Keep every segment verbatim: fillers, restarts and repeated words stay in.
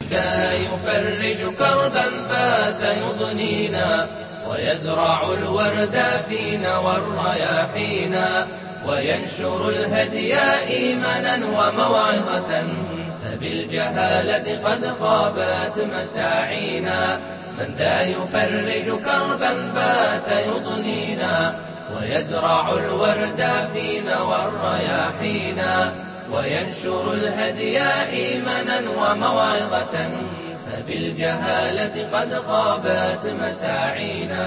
ذا يفرج كربا بات يضنينا ويزرع الورد فينا والرياحينا وينشر الهدي إيمانا وموعظة فبالجهالة قد خابت مساعينا من ذا يفرج كربا بات يضنينا ويزرع الورد فينا والرياحينا وينشر الهدي إيمانا وموعظة فبالجهالة قد خابت مساعينا.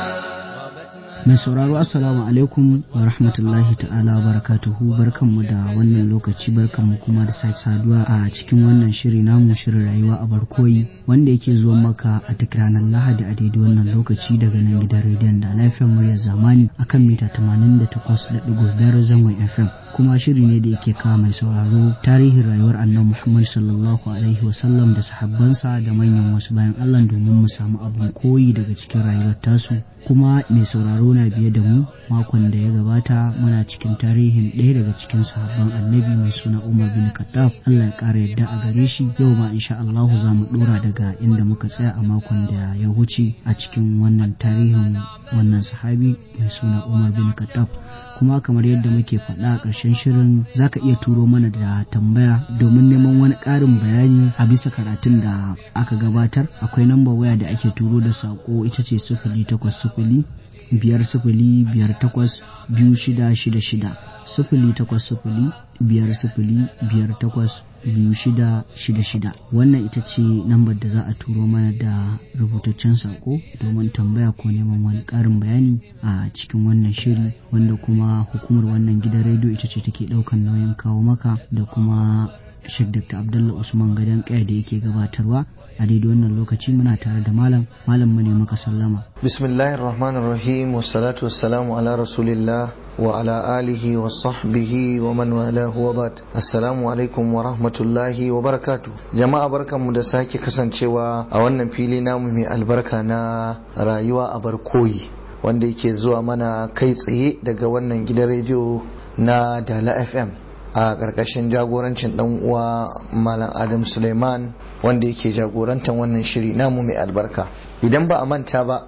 Mai sauraro assalamu alaikum wa rahmatullahi ta'ala wa barakatuhu, barkanmu da wannan lokaci, barkanmu kuma da sake saduwa a cikin wannan shiri namu, shirin rayuwa a barkoyi, wanda yake zuwa maka a duk ranar Lahadi a daidai wannan lokaci daga nan gidan rediyon da lafiyar muryar zamani akan mita tamanin da takwas da ɗigo biyar zangon F M. Kuma shiri ne da yake kawo mai sauraro tarihin rayuwar annabi Muhammad sallallahu alaihi wasallam da sahabbansa da manyan wasu bayan Allah domin mu samu abin koyi daga cikin rayuwar tasu. Kuma mai sauraro na biye da mu, makon da ya gabata muna cikin tarihin ɗaya daga cikin sahabban annabi mai suna Umar bin Khattab, Allah ya ƙara yadda a gare shi. Yau ma insha Allah za mu ɗora daga inda muka tsaya a makon da ya wuce a cikin wannan tarihin wannan sahabi mai suna Umar bin Khattab. Kuma kamar yadda muke faɗa a ƙarshen shirin, za ka iya turo mana da tambaya domin neman wani ƙarin bayani a bisa karatun da aka gabatar. Akwai lambar waya da ake turo da saƙo, ita ce sifili takwas sifili biyar sifili biyar takwas biyu shida shida shida, sifili takwas sifili biyar sifili biyar takwas biyu shida shida shida. Wannan ita ce lambar da za a turo mana da rubutaccen sako domin tambaya ko neman wani ƙarin bayani a cikin wannan shiri, wanda kuma hukumar wannan gidan rediyo ita ce take ɗaukan nauyin kawo maka, da kuma Sheikh Doctor Abdullah Usman Gadan Kaya da yake gabatarwa. A daidai wannan lokaci muna tare da malam malam mu ne maka sallama. Bismillahir Rahmanir Rahim, wassalatu wassalamu ala Rasulillah wa ala alihi wa sahbihi wa man walahu wa ba'd. Assalamu alaikum wa rahmatullahi wa barakatuh. Jama'a barkanmu da sake kasancewa a wannan fili namu mai albarka na rayuwa a barkoyi, wanda yake zuwa mana kai tsaye daga wannan gidan rediyo na Dala F M a ƙarƙashin jagorancin ɗan uwa Malam Adam Suleiman, wanda yake jagorantar wannan shiri namu mai albarka. Idan ba a manta ba,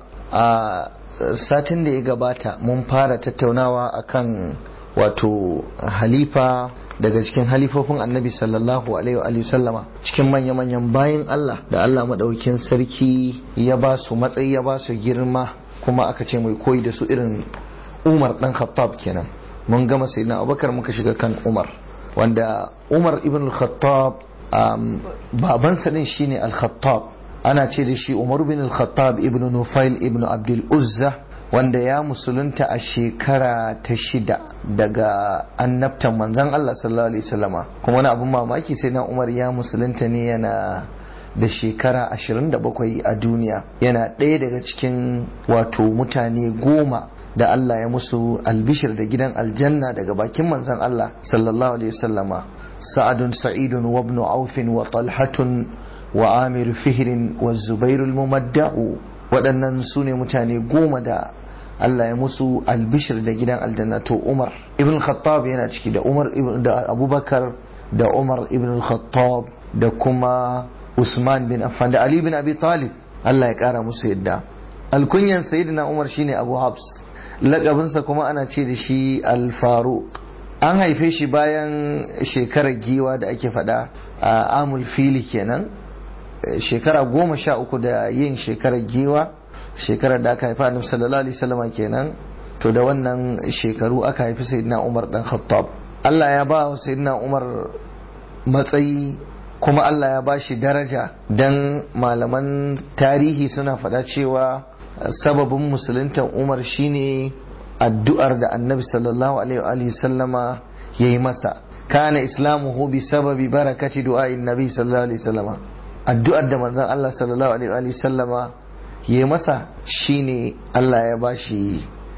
a satin da ya gabata mun fara tattaunawa akan wato halifa daga cikin halifofin annabi sallallahu alaihi wa sallama, cikin manya-manyan bayin Allah da Allah madaukin sarki ya ba su matsayi, ya ba su girma, kuma aka ce mai koyi da su irin Umar dan Khattab kenan. Mun gama sayyidina Abubakar, muka shiga kan Umar, wanda Umar ibn al-Khattab um, babansa din shine al-Khattab, ana ce da shi Umar ibn al-Khattab ibn Nufail ibn Abdul Uzza, wanda ya musulunta a shekara ta shida daga annabtan manzon Allah sallallahu alaihi wasallama. Kuma wani abun mamaki, sai na Umar ya musulunta ne yana da shekara ashirin da bakwai a duniya, yana ɗaya daga cikin wato mutane goma da Allah ya musu albishir da gidan aljanna daga bakin manzon Allah sallallahu alaihi wasallama. Sa'adun Sa'idun wa ibn Auf wa Talhatun wa Amir Fihr wa Zubair al-Mumadda'u, waɗannan su ne mutane goma da Allah ya musu albishir da gidan aljanna. To Umar ibn Khattab yana ciki, da Umar ibn da Abubakar da Umar ibn Khattab da kuma Usman bin Affan da Ali bin Abi Talib, Allah ya kara musu yadda. Alkunyan sayyidina Umar shine Abu Hafs, lakabinsa kuma ana ce da shi Al-Faruq. An haife shi bayan shekarar giwa da ake fada a amul fili kenan, shekara goma sha uku da yin shekarar giwa, shekarar da aka haifa annabi sallallahu alaihi wasallam kenan. To da wannan shekaru aka haifi sayyidina Umar dan Khattab. Allah ya ba wa sayyidina Umar matsayi, kuma Allah ya ba shi daraja, dan malaman tarihi suna fada cewa sababin musuluntan Umar shine addu'ar da annabi sallallahu alaihi sallama ya yi masa. Kana islamuhu bi sababi barakati du'a'in nabi sallallahu alaihi sallama. Addu'ar da manzon Allah sallallahu alaihi sallama ya yi masa shine Allah ya bashi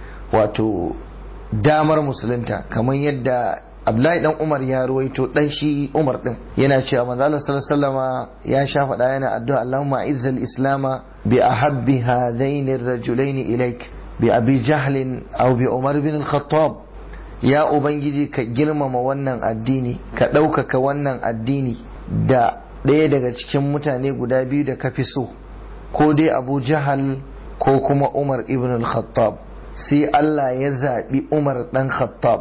wato damar musulunta, kamar yadda Abdullahi dan Umar ya ruwaito, dan shi Umar din yana cewa manzo Allah sallallahu alaihi wasallama ya sha faɗa yana addu'a, Allahumma izzil islama bi ahabbi hadaini ar-rajulaini ilaik bi abi jahl aw bi Umar bin al-Khattab. Ya ubangiji ka girmama wannan addini, ka ɗaukaka wannan addini da ɗaya daga cikin mutane guda biyu da ka fi so, ko dai Abu Jahal ko kuma Umar ibn al-Khattab. Sai Allah ya zaɓi Umar ɗan Khattab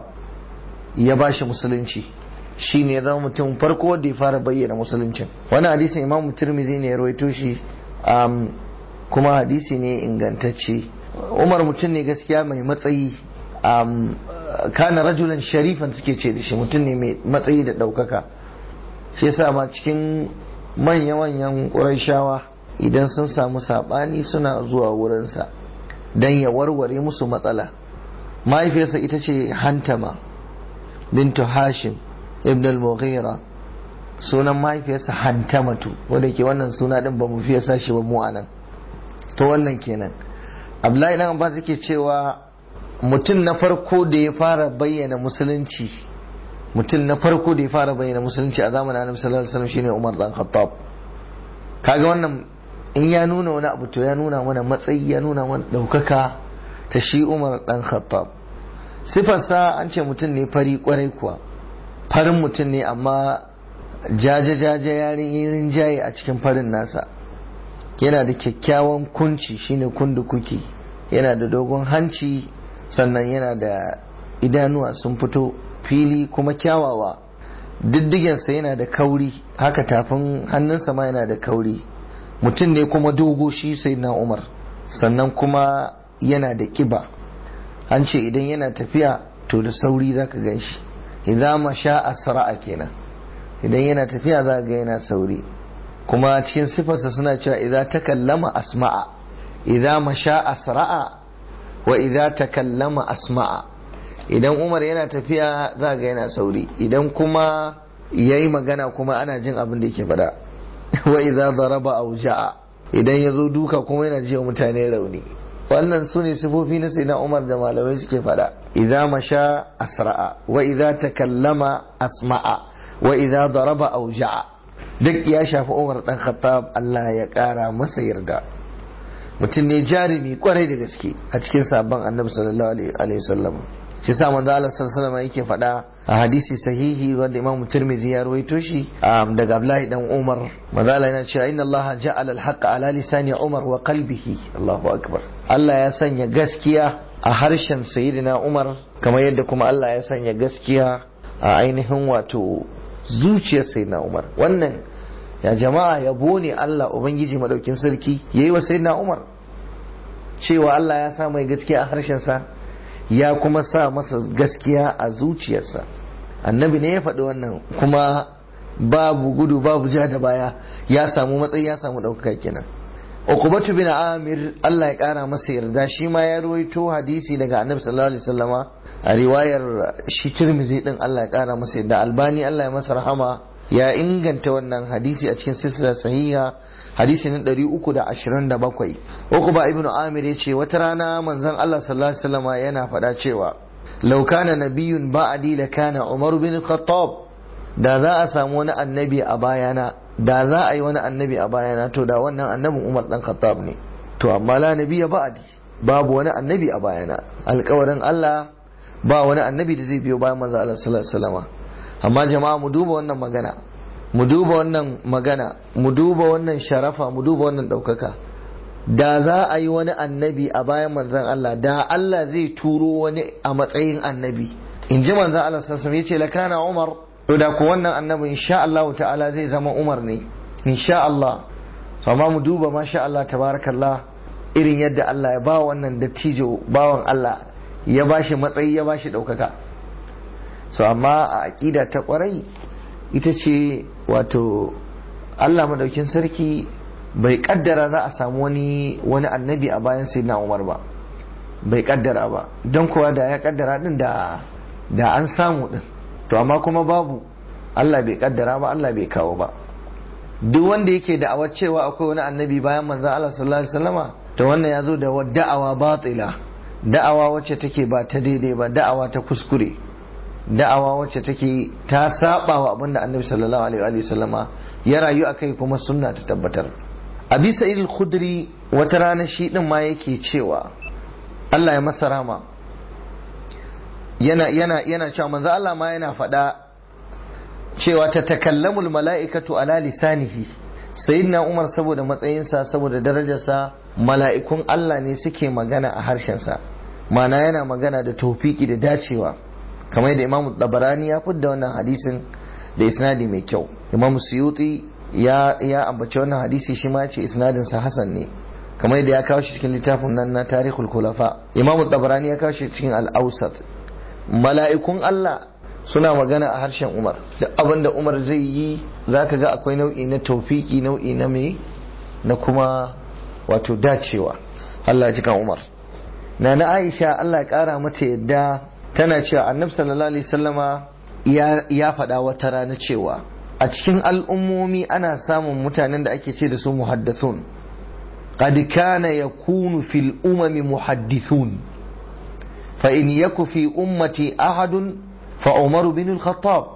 ya ba shi musulunci, shi ne ya zama mutum farko da ya fara bayyana musuluncin. Wani hadisin Imam Tirmidhi ne ya rawaito shi, um, kuma hadisi ne ingantacce. Umar mutum ne gaskiya mai matsayi, um, kana rajulan sharifan suke ce da shi, mutum ne mai matsayi da ɗaukaka. Shi yasa ma cikin manya-manyan Qurayshawa idan sun samu saɓani suna zuwa wurinsa don ya warware musu matsala. Mahaifiyarsa ita ce Hantama bintu Hashim ibn al-Mughira, sunan mahaifiyarsa Hantamatu, wanda ke wannan suna din ba mu fiye sashi ba mu anan. To wannan kenan. Abdullahi dan Abbas yake cewa mutum na farko da ya fara bayyana musulunci mutum na farko da ya fara bayyana musulunci a zamanin Annabi sallallahu alaihi wasallam shine Umar dan Khattab. Kaga wannan in ya nuna wani abu to ya nuna mana matsayi, ya nuna mana daukaka ta shi Umar dan Khattab. Sifarsa an ce mutum ne fari kwarai kuwa, farin mutum ne amma jaje-jaje yarin jaye a cikin farin nasa. Yana da kyakkyawan kunci shine kundukuki, yana da dogon hanci, sannan yana da idanuwa sun fito fili kuma kyawawa. Diddigensa yana da kauri, haka tafin hannunsa ma yana da kauri. Mutum ne kuma dogo shi sayyidina Umar, sannan kuma yana da kiba. An ce idan yana tafiya to da sauri zaka gan shi, idan masha asra'a kenan, idan yana tafiya za ga yana sauri. Kuma cikin sifarsa suna cewa idan takallama asma'a, idan masha asra'a wa idan takallama asma'a. Idan Umar yana tafiya za ga yana sauri, idan kuma yayi magana kuma ana jin abin da yake faɗa. Wa idan daraba auja'a, idan yazo duka kuma yana jiwa mutane rauni. Wannan su ne sifofi na sayyidina Umar da malamai suke faɗa. Idan masha asra'a wa idan takallama asma'a wa idan daraba auja'a. Duk ya shafi Umar dan Khattab, Allah ya kara masa yarda. Mutum ne jarumi kwarai da gaske a cikin sabon Annabi sallallahu alaihi wasallam. Shi sa manzo Allah sallallahu alaihi yake faɗa a hadisi sahihi wanda Imam Tirmidhi ya rawaito shi daga Abdullahi dan Umar. Manzo Allah yana cewa inna Allah ja'ala al-haqqa ala lisani Umar wa qalbihi. Allahu akbar. Allah ya sanya gaskiya a harshen sayyidina Umar, kamar yadda kuma Allah ya sanya gaskiya a ainihin wato zuciyar sayyidina Umar. Wannan ya jama'a yabo ne Allah ubangiji madaukin sarki yayi wa sayyidina Umar, cewa Allah ya sa mai gaskiya a harshen sa, ya kuma sa masa gaskiya a zuciyarsa. Annabi ne ya faɗi wannan, kuma babu gudu babu ja da baya, ya samu matsayi, ya samu ɗaukaka kenan. Uqbatu bin Amir, Allah ya ƙara masa yarda, shi ma ya ruwaito hadisi daga Annabi sallallahu alaihi wasallama a riwayar shi Tirmidhi din, Allah ya ƙara masa yarda. Albani Allah ya masa rahama ya inganta wannan hadisi a cikin silsila sahiha, hadisi na ɗari uku da ashirin da bakwai. Uqba ibn Amir ya ce wata rana manzon Allah sallallahu alaihi wasallama yana faɗa cewa law kana nabiyyun ba'di la kana Umar bin Khattab. Da za a samu wani annabi a bayana, da za a yi wani annabi a bayana, to da wannan annabin Umar dan Khattab ne. To amma la nabiyya ba'di, babu wani annabi a bayana. Alƙawarin Allah ba wani annabi da zai biyo bayan manzon Allah sallallahu alaihi wasallama. Amma jama'a mu duba wannan magana, mu duba wannan magana, mu duba wannan sharafa, mu duba wannan ɗaukaka. Da za a yi wani annabi a bayan manzan Allah, da Allah zai turo wani a matsayin annabi, in ji manzan Allah sassan ya ce lakana Umar. To da ku wannan annabi insha Allah ta'ala zai zama Umar ne, insha Allah. Amma mu duba masha Allah tabarakallah, irin yadda Allah ya ba wannan dattijo bawan Allah, ya ba shi matsayi, ya ba shi ɗaukaka. So amma a aƙida ta ƙwarai ita ce wato Allah madaukin sarki bai kaddara za a samu wani wani annabi a bayan sayyidina Umar ba, bai kaddara ba, don kuwa da ya kaddara din da da an samu din. To amma kuma babu, Allah bai kaddara ba, Allah bai kawo ba. Duk wanda yake da'awar cewa akwai wani annabi bayan manzon Allah sallallahu alaihi wasallama, to wannan ya zo da da'awa batila, da'awa wacce take ba ta daidai ba, da'awa ta kuskure, da'awa wacce take ta saba wa abinda annabi sallallahu alaihi wasallama ya rayu akai kuma sunna ta tabbatar. Abi Sa'id al-Khudri wata rana shi din ma yake cewa Allah ya masa rama, yana yana yana cewa manzo Allah ma yana faɗa cewa ta takallamul mala'ikatu ala lisanihi. Sayyidina Umar saboda matsayinsa saboda darajarsa mala'ikun Allah ne suke magana a harshensa, mana yana magana da tawfiki da dacewa, kamar yadda Imam Tabarani ya fidda wannan hadisin da isnadi mai kyau. Imam Suyuti ya ya ambaci wannan hadisi, shi ma ya ce isnadin sa hasan ne, kamar yadda ya kawo shi cikin littafin nan na Tarikhul Khulafa. Imam Tabarani ya kawo shi cikin Al-Awsat. Mala'ikun Allah suna magana a harshen Umar, duk abin da Umar zai yi zaka ga akwai nau'i na tawfiki, nau'i na me na kuma wato dacewa. Allah ji kan Umar. na na Aisha Allah ya kara mata yadda tana cewa Annabi sallallahu alaihi wasallama ya ya faɗa wata rana cewa a cikin al'ummomi ana samun mutanen da ake ce da su muhaddathun. qad kana yakunu fil umami muhaddithun fa in yaku fi ummati ahadun fa Umar bin al-Khattab.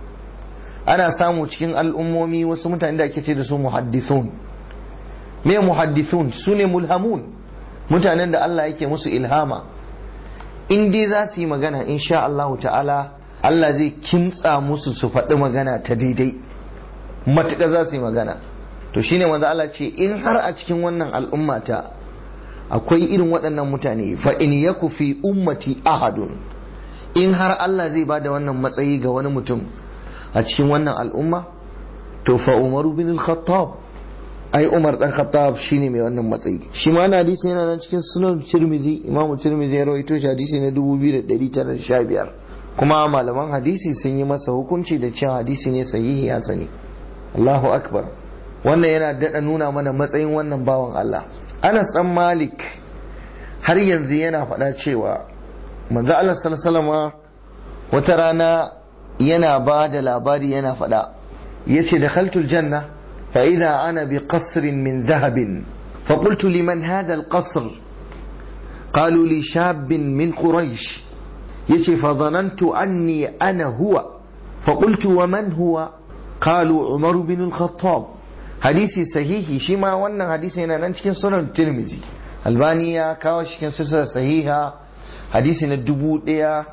ana samu cikin al'ummomi wasu mutanen da ake ce da su muhaddithun. me muhaddithun? sune mulhamun, mutanen da Allah yake musu ilhama, in dai za su yi magana insha Allah ta'ala Allah zai kimtsa musu su faɗi magana ta daidai matuƙa za su yi magana. To shine manzo Allah ce in har a cikin wannan al'ummata akwai irin waɗannan mutane, fa in yaku fi ummati ahadun, in har Allah zai bada wannan matsayi ga wani mutum a cikin wannan al'umma, to fa Umaru bin al-Khattab, ai Umar dan Khattab shine mai wannan matsayi. Shi ma na hadisi yana nan cikin Sunan Tirmidhi, Imam Tirmidhi ya rawaito shi hadisi na dubu biyu da ɗari tara da sha biyar, kuma malaman hadisi sun yi masa hukunci da cewa hadisi ne sahihi ya sani. Allahu akbar. Wannan yana daɗa nuna mana matsayin wannan bawan Allah. Anas dan Malik har yanzu yana faɗa cewa manzo Allah sallallahu alaihi wasallam wata rana yana ba da labari yana faɗa, yace dakhaltul janna fa idha ana bi qasrin min dhahabin fa qultu liman hadha al qasr qalu li shabin min quraish, yace fa dhanantu anni ana huwa fa qultu wa man huwa qalu Umar bin al-Khattab. hadisi sahihi, shi ma wannan hadisi yana nan cikin Sunan Tirmidhi. Albani ya kawo shi cikin silsilar sahiha hadisi na dubu ɗaya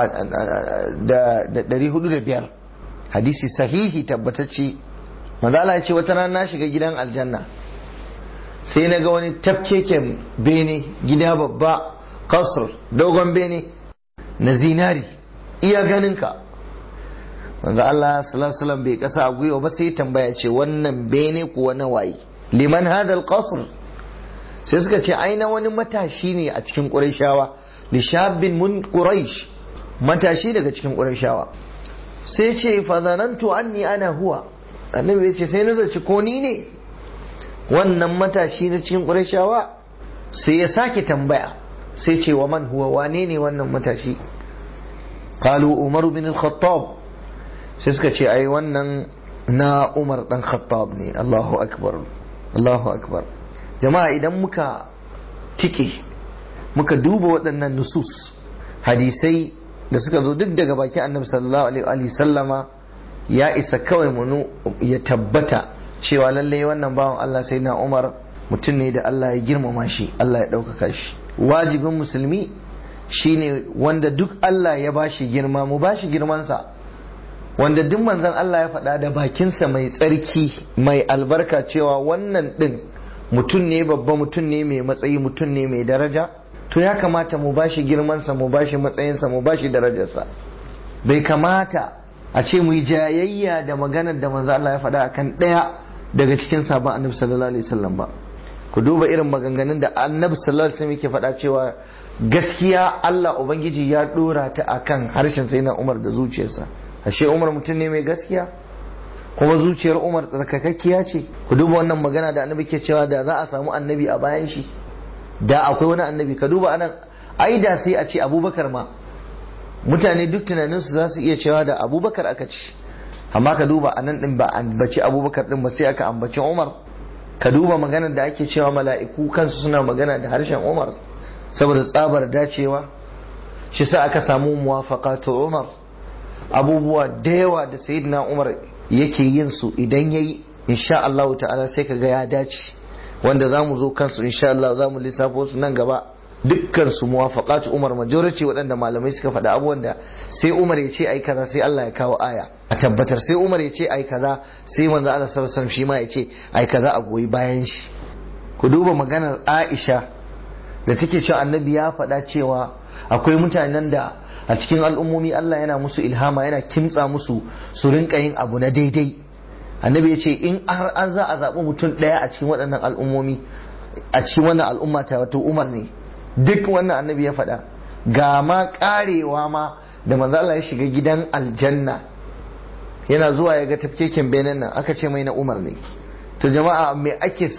da ɗari hudu da biyar, hadisi sahihi tabbatacce. manzo Allah ya ce wata rana na shiga gidan aljanna sai na ga wani tafkeken bene, gida babba, kasr, dogon bene na zinari iya ganinka. manzo Allah sallallahu alaihi wasallam bai kasa a gwiwa ba sai tambaya ce wannan bene kuwa na waye, liman hada alqasr? sai suka ce ai na wani matashi ne a cikin Qurayshawa, li shabin mun Quraysh, matashi daga cikin Qurayshawa. sai ce fa zanantu anni ana huwa, annabi ya ce sai na zaci ko ni ne wannan matashi na cikin Qurayshawa. sai ya sake tambaya sai ce wa man huwa, wane ne wannan matashi? qalu Umar bin al-Khattab, sai suka ce ai wannan na Umar dan Khattab ne. Allahu akbar, Allahu akbar. Jama'a idan muka tike muka duba waɗannan nusus hadisai da suka zo duk daga bakin Annabi sallallahu alaihi sallama, ya isa kawai mu ya tabbata cewa lallai wannan bawan Allah sai na Umar mutum ne da Allah ya girmama shi, Allah ya ɗaukaka shi. Wajibin musulmi shine wanda duk Allah ya bashi girma mu bashi girmansa, wanda duk manzon Allah ya faɗa da bakinsa mai tsarki mai albarka cewa wannan ɗin mutum ne babba, mutum ne mai matsayi, mutum ne mai daraja, to ya kamata mu bashi girmansa, mu bashi matsayinsa, mu bashi darajarsa. Bai kamata a ce mu yi jayayya da maganar da manzon Allah ya faɗa akan ɗaya daga cikin sabon Annabi sallallahu alaihi wasallam ba. Ku duba irin maganganun da Annabi sallallahu alaihi wasallam yake faɗa cewa gaskiya Allah Ubangiji ya ɗora ta akan harshen sai na Umar da zuciyarsa. Ashe Umar mutum ne mai gaskiya, kuma zuciyar Umar tsarkakakkiya ce. Ku duba wannan magana da annabi ke cewa da za a samu annabi a bayan shi, da akwai wani annabi. Ka duba anan, ai da sai a ce Abubakar ma, mutane duk tunaninsu za su iya cewa da Abubakar aka ci, amma ka duba anan din ba ambaci Abubakar din ba sai aka ambaci Umar. Ka duba maganar da ake cewa mala'iku kansu suna magana da harshen Umar saboda tsabar dacewa, shi sa aka samu muwafaqatu Umar. Abubuwa da yawa da sayyidina Umar yake yin su idan yayi insha Allah ta'ala sai kaga ya dace, wanda zamu zo kansu insha Allah zamu lissafo su nan gaba dukkan su muwafaqat Umar majority waɗanda malamai suka faɗa abubuwan da sai Umar ya ce ai kaza sai Allah ya kawo aya a tabbatar, sai Umar ya ce ai kaza sai manzo Allah sallallahu alaihi wasallam shi ma ya ce ai kaza a goyi bayan shi. Ku duba maganar Aisha da take cewa annabi ya faɗa cewa akwai mutanen da a cikin al'ummomi Allah yana musu ilhama, yana kimtsa musu su rinka yin abu na daidai. Annabi ya ce in har an za a zaɓi mutum ɗaya a cikin waɗannan al'ummomi a cikin wannan al'umma ta wato Umar ne. Duk wannan annabi ya faɗa. Ga ma ƙarewa ma da manzo Allah ya shiga gidan aljanna yana zuwa ya ga tafkeken benen nan aka ce mai na Umar ne. To jama'a me ake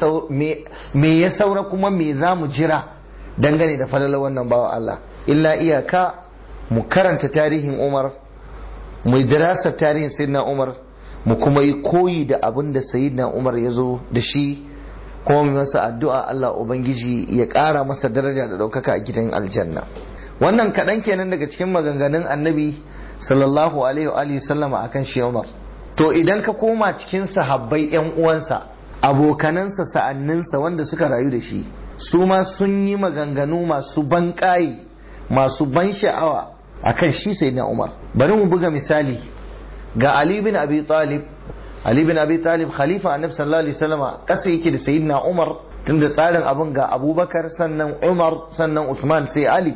me ya saura kuma me za mu jira dangane da falalar wannan bawa Allah illa iyaka mu karanta tarihin Umar, mu dirasa tarihin Sayyidina Umar, mu kuma yi koyi da abin da Sayyidina Umar ya zo da shi, kuma mu masa addu'a Allah Ubangiji ya ƙara masa daraja da ɗaukaka a gidan aljanna. Wannan kaɗan kenan daga cikin maganganun annabi sallallahu alaihi wa sallama akan shi Umar. To idan ka koma cikin sahabbai yan uwansa, abokanansa, sa'anninsa wanda suka rayu da shi, su ma sun yi maganganu masu ban ƙayi, masu ban sha'awa akan shi sayyidina Umar. Bari mu buga misali ga Ali bin Abi Talib. Ali bin Abi Talib khalifa annabi sallallahu alaihi wasallama kasa yake da sayyidina Umar, tunda tsarin abin ga Abubakar sannan Umar sannan Usman sai Ali.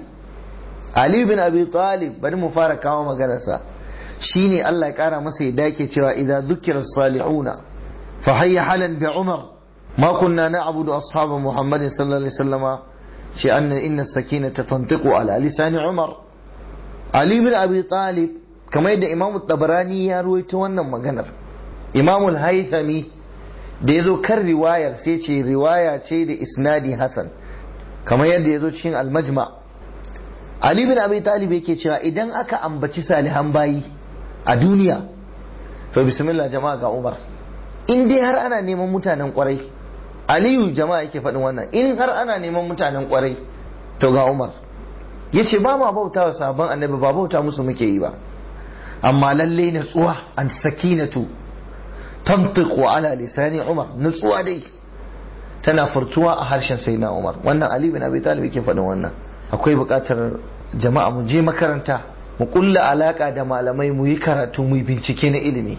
Ali bin Abi Talib bari mu fara kawo maganarsa. Shine Allah ya kara masa yadda yake cewa idza dhukira as-salihuna fa hayya halan bi Umar ma kunna na'budu ashab Muhammadin sallallahu alaihi wasallama shi anna inna as-sakinata tantiqu ala lisan Umar. Ali bin Abi Talib kamar yadda Imam Tabarani ya ruwaito wannan maganar, Imam al-Haythami da yazo kan riwayar sai ce riwaya ce da isnadi hasan kamar yadda yazo cikin al-Majma'. Ali bin Abi Talib yake cewa idan aka ambaci salihan bayi a duniya to bismillah jama'a ga Umar. In dai har ana neman mutanen kwarai, Aliyu jama'a yake faɗin wannan, in har ana neman mutanen kwarai to ga Umar. Yace ba ma bauta wa sabon annabi, ba bauta musu muke yi ba, amma lalle natsuwa an sakinatu tantiqu ala lisani Umar, natsuwa dai tana furtuwa a harshen sayyidina Umar. Wannan Ali bin Abi Talib yake faɗin wannan. Akwai buƙatar jama'a mu je makaranta, mu kulla alaka da malamai, mu yi karatu, mu yi bincike na ilimi,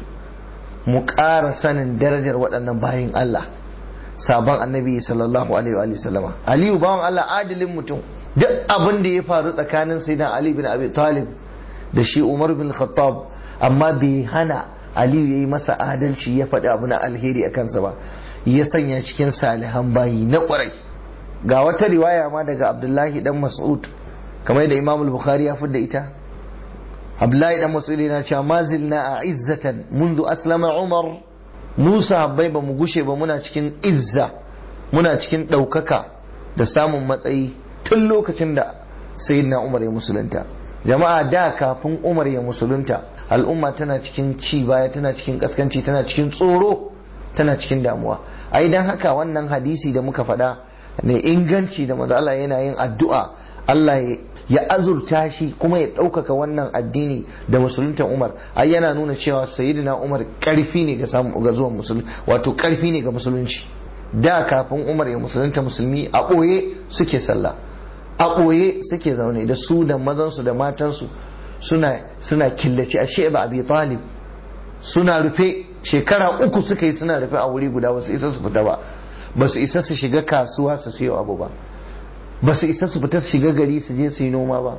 mu ƙara sanin darajar waɗannan bayin Allah sabon annabi sallallahu alaihi wa sallama. Aliyu bawan Allah adilin mutum, duk abin da ya faru tsakanin sayyidina Ali bin Abi Talib da shi Umar bin Khattab, amma bai hana Aliyu yayi masa adalci ya faɗi abu na alheri a kansa ba, ya sanya cikin salihan bayi na ƙwarai. Ga wata riwaya ma daga Abdullahi dan Mas'ud kamar yadda Imam al-Bukhari ya fidda ita. Abdullahi dan Mas'ud yana cewa mazilna a izzatan mundu aslama Umar, Musa habbai ba mu gushe ba muna cikin izza, muna cikin ɗaukaka da samun matsayi tun lokacin da sayyidina Umar ya musulunta. Jama'a da kafin Umar ya musulunta al'umma tana cikin ci baya, tana cikin kaskanci, tana cikin tsoro, tana cikin damuwa. Ai dan haka wannan hadisi da muka faɗa ne inganci da manzo Allah yana yin addu'a Allah ya azurta shi kuma ya ɗaukaka wannan addini da musuluntan Umar. Ai yana nuna cewa sayyidina Umar karfi ne ga samu ga zuwan musulunci, wato karfi ne ga musulunci. Da kafin Umar ya musulunta musulmi a ɓoye suke sallah, a ɓoye suke zaune da su da mazansu da matansu suna suna killace a Sheba Abi Talib, suna rufe shekara uku suka yi suna rufe a wuri guda, wasu isa su fita ba, ba su isa su shiga kasuwa su siyo abu ba, ba su isa su fita su shiga gari su je su yi noma ba,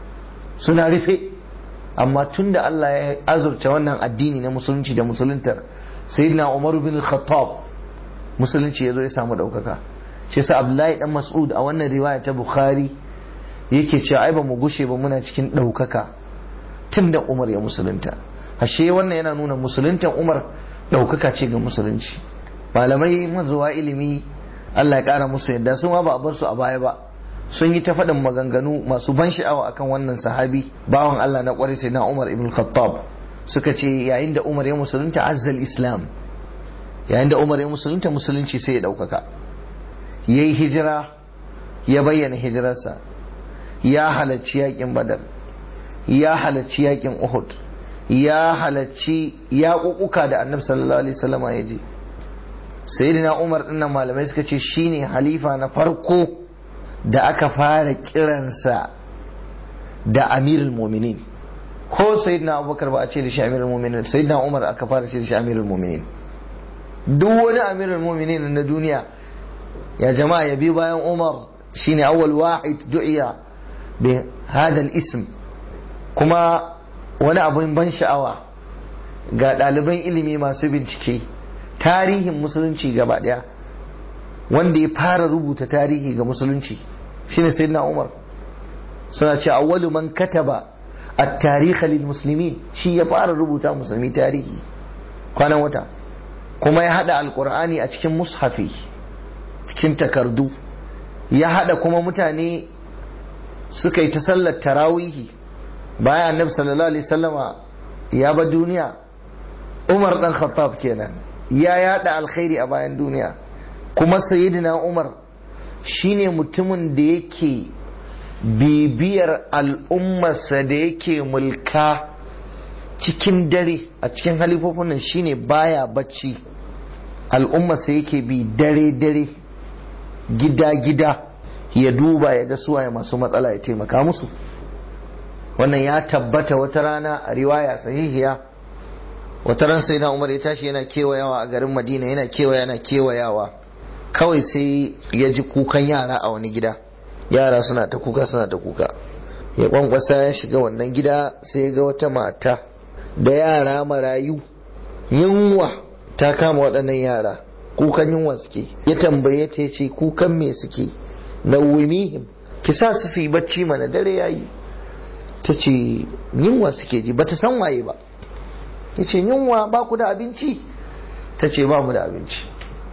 suna rufe. Amma tun da Allah ya azurta wannan addini na musulunci da musuluntar sayyidina Umar bin Khattab, musulunci ya zo ya samu ɗaukaka. Shi yasa Abdullahi dan Mas'ud a wannan riwaya ta Bukhari yake cewa ai ba mu gushe ba muna cikin ɗaukaka tun da Umar ya musulunta. Ashe wannan yana nuna musuluntan Umar ɗaukaka ce ga musulunci. Malamai mazuwa ilimi Allah ya ƙara musu yadda sun ba a bar su a baya ba, sun yi ta faɗin maganganu masu ban sha'awa akan wannan sahabi bawan Allah na ƙwarai sai na Umar ibn Khattab. Suka ce yayin da Umar ya musulunta azzal Islam, yayin da Umar ya musulunta musulunci sai ya ɗaukaka. Ya yi hijira, ya bayyana hijirarsa, ya halarci yakin Badar, ya halarci yakin Uhud, ya halarci yaƙuƙuka da Annabi sallallahu alaihi wasallam ya je. Sayyidina Umar dinnan malamai suka ce shine halifa na farko da aka fara kiransa da amirul mu'minin. Ko sayyidina Abubakar ba a ce da shi amirul mu'minin, sayyidina Umar aka fara ce da shi amirul mu'minin. Duk wani amirul mu'minin na duniya ya jama'a ya bi bayan Umar, shine awwal wahid du'iya bi hada al-ism. Kuma wani abun ban sha'awa ga ɗaliban ilimi masu bincike, tarihin musulunci gaba ɗaya wanda ya fara rubuta tarihi ga musulunci shine sayyidina Umar. Suna ce awwalu man kataba at-tarikh lil muslimin, shi ya fara rubuta musulmi tarihi kwanan wata, kuma ya hada alqur'ani a cikin mushafi, cikin takardu, ya hada kuma mutane suka yi ta sallar tarawihi bayan annabi sallallahu alaihi wasallama ya ba duniya. Umar dan Khattab kenan ya yada alkhairi a bayan duniya. Kuma sayyidina Umar shine mutumin da yake bibiyar al'ummarsa da yake mulka cikin dare. A cikin halifofin nan shine baya bacci, al'ummarsa yake bi dare dare, gida gida, ya duba ya ga suwaye masu matsala ya taimaka musu. Wannan ya tabbata wata rana a riwaya sahihiya. Wata ran sai na Umar ya tashi yana kewayawa a garin Madina, yana kewaya yana kewayawa, kawai sai ya ji kukan yara a wani gida. Yara suna ta kuka suna ta kuka. Ya kwankwasa ya shiga wannan gida, sai ya ga wata mata da yara marayu, yunwa ta kama waɗannan yara, kukan yunwa suke. Ya tambaye ta, ce kukan me suke? Na wumihim, ki sa su yi bacci mana, dare yayi. Ta ce yunwa suke ji, bata san waye ba. Ya ce yunwa, ba ku da abinci? Ta ce ba mu da abinci.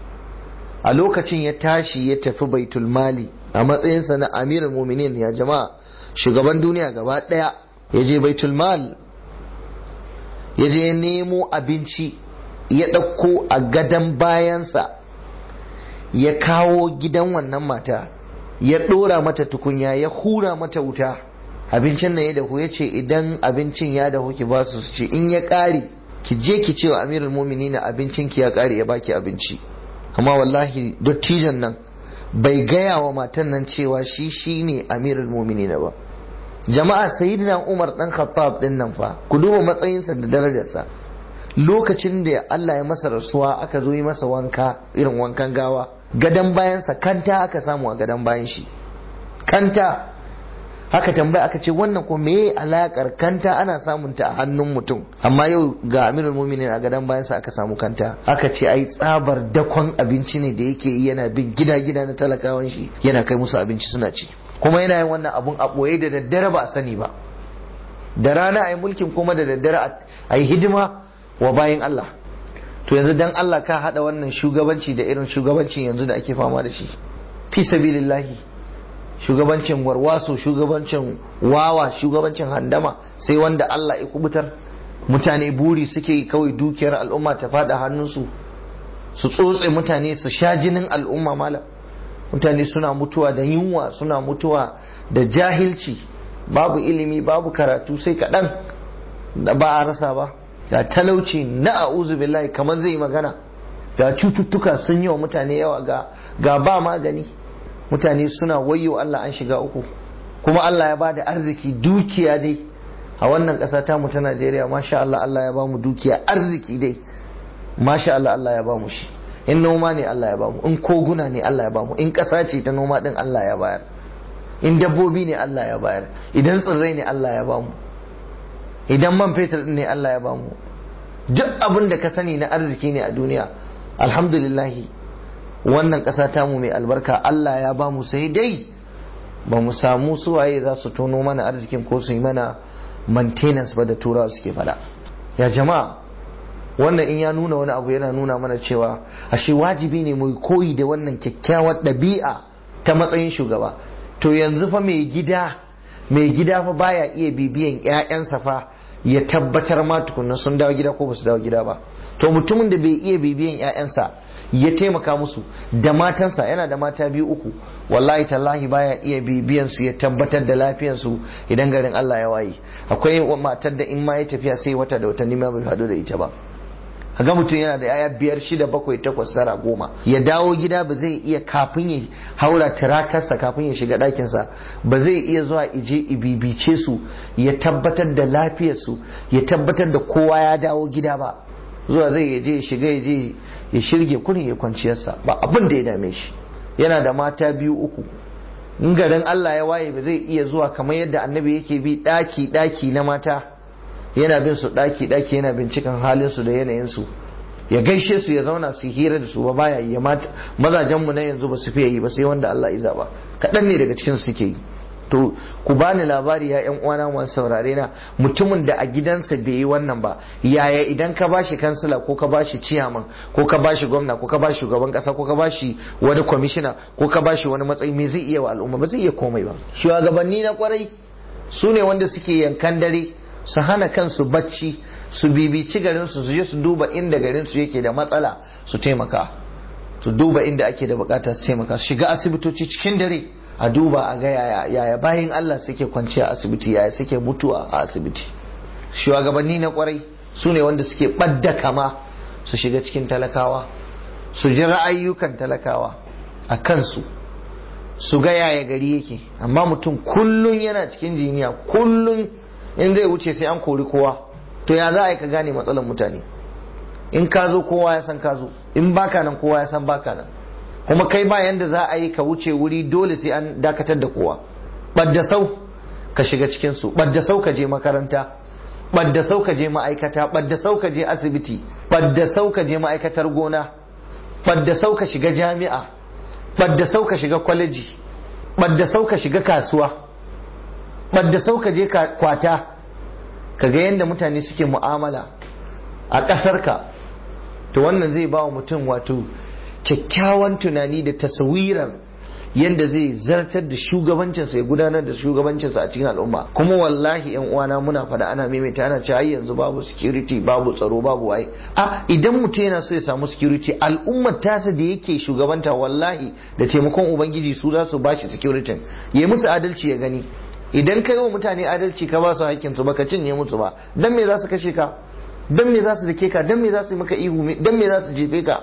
A lokacin ya tashi ya tafi baitul mali a matsayinsa na amirul mu'minin, ya jama'a, shugaban duniya gaba daya. Ya je baitul mal, ya je ya nemo abinci, ya ɗauko a gadon bayansa, ya kawo gidan wannan mata, ya ɗora mata tukunya, ya hura mata wuta. Abincin nan ya dahu. Ya ce idan abincin ya dahu ki ba su, su ce in ya ƙare ki je ki ce wa amirul mu'minin abincin ki ya ƙare, ya baki abinci. Amma wallahi dattijan nan bai gaya wa matan nan cewa shi shine amirul mu'minin ba. Jama'a, sayyidina Umar dan Khattab din nan fa, ku duba matsayinsa da darajarsa. Lokacin da Allah ya masa rasuwa aka zo yi masa wanka, irin wankan gawa, gadan bayansa kanta aka samu a gadan bayan shi, kanta. Haka tambaya aka ce wannan ko meye alakar kanta? Ana samun ta a hannun mutum, amma yau ga amirul mu'minin a gadan bayansa aka samu kanta. Aka ce ai tsabar dakon abinci ne da yake yi, yana bin gida gida na talakawan shi, yana kai musu abinci suna ci. Kuma yana yin wannan abun a boye da daddare ba a sani ba, da rana ayi mulkin, kuma da daddare ayi hidima wa bayin Allah. To yanzu dan Allah ka hada wannan shugabanci da irin shugabancin yanzu da ake fama da shi? Fi sabilillahi, shugabancin warwaso, shugabancin wawa, shugabancin handama, sai wanda Allah ya kubutar. Mutane buri suke kawai dukiyar al'umma ta fada hannunsu, su tsotse mutane, su sha jinin al'umma. Malam, mutane suna mutuwa da yunwa, suna mutuwa da jahilci, babu ilimi, babu karatu, sai kaɗan da ba a rasa ba. Da talauci na a'uzu billahi kamar zai magana, da cututtuka sun yi wa mutane yawa, ga ga ba magani. Mutane suna wayyo Allah, an shiga uku. Kuma Allah ya bada arziki, dukiya dai a wannan ƙasa ta mu ta Najeriya, masha Allah, Allah ya bamu dukiya, arziki dai masha Allah, Allah ya bamu shi. In noma ne Allah ya bamu, in koguna ne Allah ya bamu, in ƙasa ce ta noma din Allah ya bayar, in dabbobi ne Allah ya bayar, idan tsirrai ne Allah ya bamu, idan man fetur ne Allah ya bamu. Duk abin da ka sani na arziki ne a duniya, alhamdulillahi wannan ƙasa tamu mai albarka Allah ya bamu, sai dai ba mu samu suwaye za su tono mana arzikin ko su yi mana maintenance ba da turawa suke fada. Ya jama'a, wannan in ya nuna wani abu yana nuna mana cewa ashe wajibi ne mu koyi da wannan kyakkyawar ɗabi'a ta matsayin shugaba. To yanzu fa mai gida mai gida fa baya iya bibiyan ƴaƴansa fa ya tabbatar ma tukunna sun dawo gida ko ba su dawo gida ba. To mutumin da bai iya bibiyan ƴaƴansa ya taimaka musu da matansa, yana da mata biyu uku, wallahi tallahi baya iya bibiyan su ya tabbatar da lafiyar su idan garin Allah ya waye. Akwai matar da in ma ya tafiya sai wata da watanni ma bai hadu da ita ba. ga mutum yana da yaya biyar shida bakwai takwas tara goma ya dawo gida ba zai iya kafin ya haura tirakarsa kafin ya shiga ɗakinsa ba zai iya zuwa ije ibibice su ya tabbatar da lafiyarsu ya tabbatar da kowa ya dawo gida ba. Zuwa zai ya je ya shiga ya je ya shirge kurin ya kwanciyarsa ba abin da ya dame shi. Yana da mata biyu uku in garin Allah ya waye ba zai iya zuwa kamar yadda annabi yake bi ɗaki ɗaki na mata yana bin su ɗaki ɗaki yana bincikan halinsu da yanayinsu ya gaishe su ya zauna su hira da su ba baya yi. Mazajen mu na yanzu ba su fiye yi ba sai wanda Allah ya zaba kaɗan ne daga cikin suke yi. To ku bani labari ya yan uwana masu saurare na mutumin da a gidansa bai yi wannan ba yaya idan ka bashi kansila ko ka bashi ciyaman ko ka bashi gwamna ko ka bashi shugaban kasa ko ka bashi wani kwamishina ko ka bashi wani matsayi me zai iya wa al'umma? Ba zai iya komai ba. Shugabanni na kwarai su ne wanda suke yankan dare su hana kansu bacci su bibici garin su su je su duba inda garin su yake da matsala su taimaka su duba inda ake da bukata su taimaka su shiga asibitoci cikin dare a duba a ga yaya yaya bayin Allah suke kwanciya a asibiti yaya suke mutuwa a asibiti. Shugabanni na kwarai su ne wanda suke ɓadda kama su shiga cikin talakawa su ji ra'ayyukan talakawa a kansu su ga yaya gari yake. Amma mutum kullun yana cikin jiniya kullun in zai wuce sai an kori kowa to ya za a yi ka gane matsalar mutane? In ka zo kowa ya san ka zo in baka nan kowa ya san baka nan kuma kai ba yanda za a yi ka wuce wuri dole sai an dakatar da kowa. Badda sau ka shiga cikin su, badda sau ka je makaranta, badda sau ka je ma'aikata, badda sau ka je asibiti, badda sau ka je ma'aikatar gona, badda sau ka shiga jami'a, badda sau ka shiga kwaleji, badda sau ka shiga kasuwa, badda sau ka je kwata ka ga yanda mutane suke mu'amala a ƙasarka. To wannan zai ba wa mutum wato kyakkyawan tunani da tasawirar yadda zai zartar da shugabancinsa ya gudanar da shugabancinsa a cikin al'umma. Kuma wallahi yan uwana muna fada ana maimaita ana cewa yanzu babu security babu tsaro babu waye. A idan mutum yana so ya samu security al'ummar tasa da yake shugabanta wallahi da taimakon ubangiji su za su bashi security ya musu adalci ya gani. Idan ka yi wa mutane adalci ka ba su hakkin su baka cinye musu ba dan me za su kashe ka, dan me za su dake ka, dan me za su yi maka ihu, dan me za su jefe ka?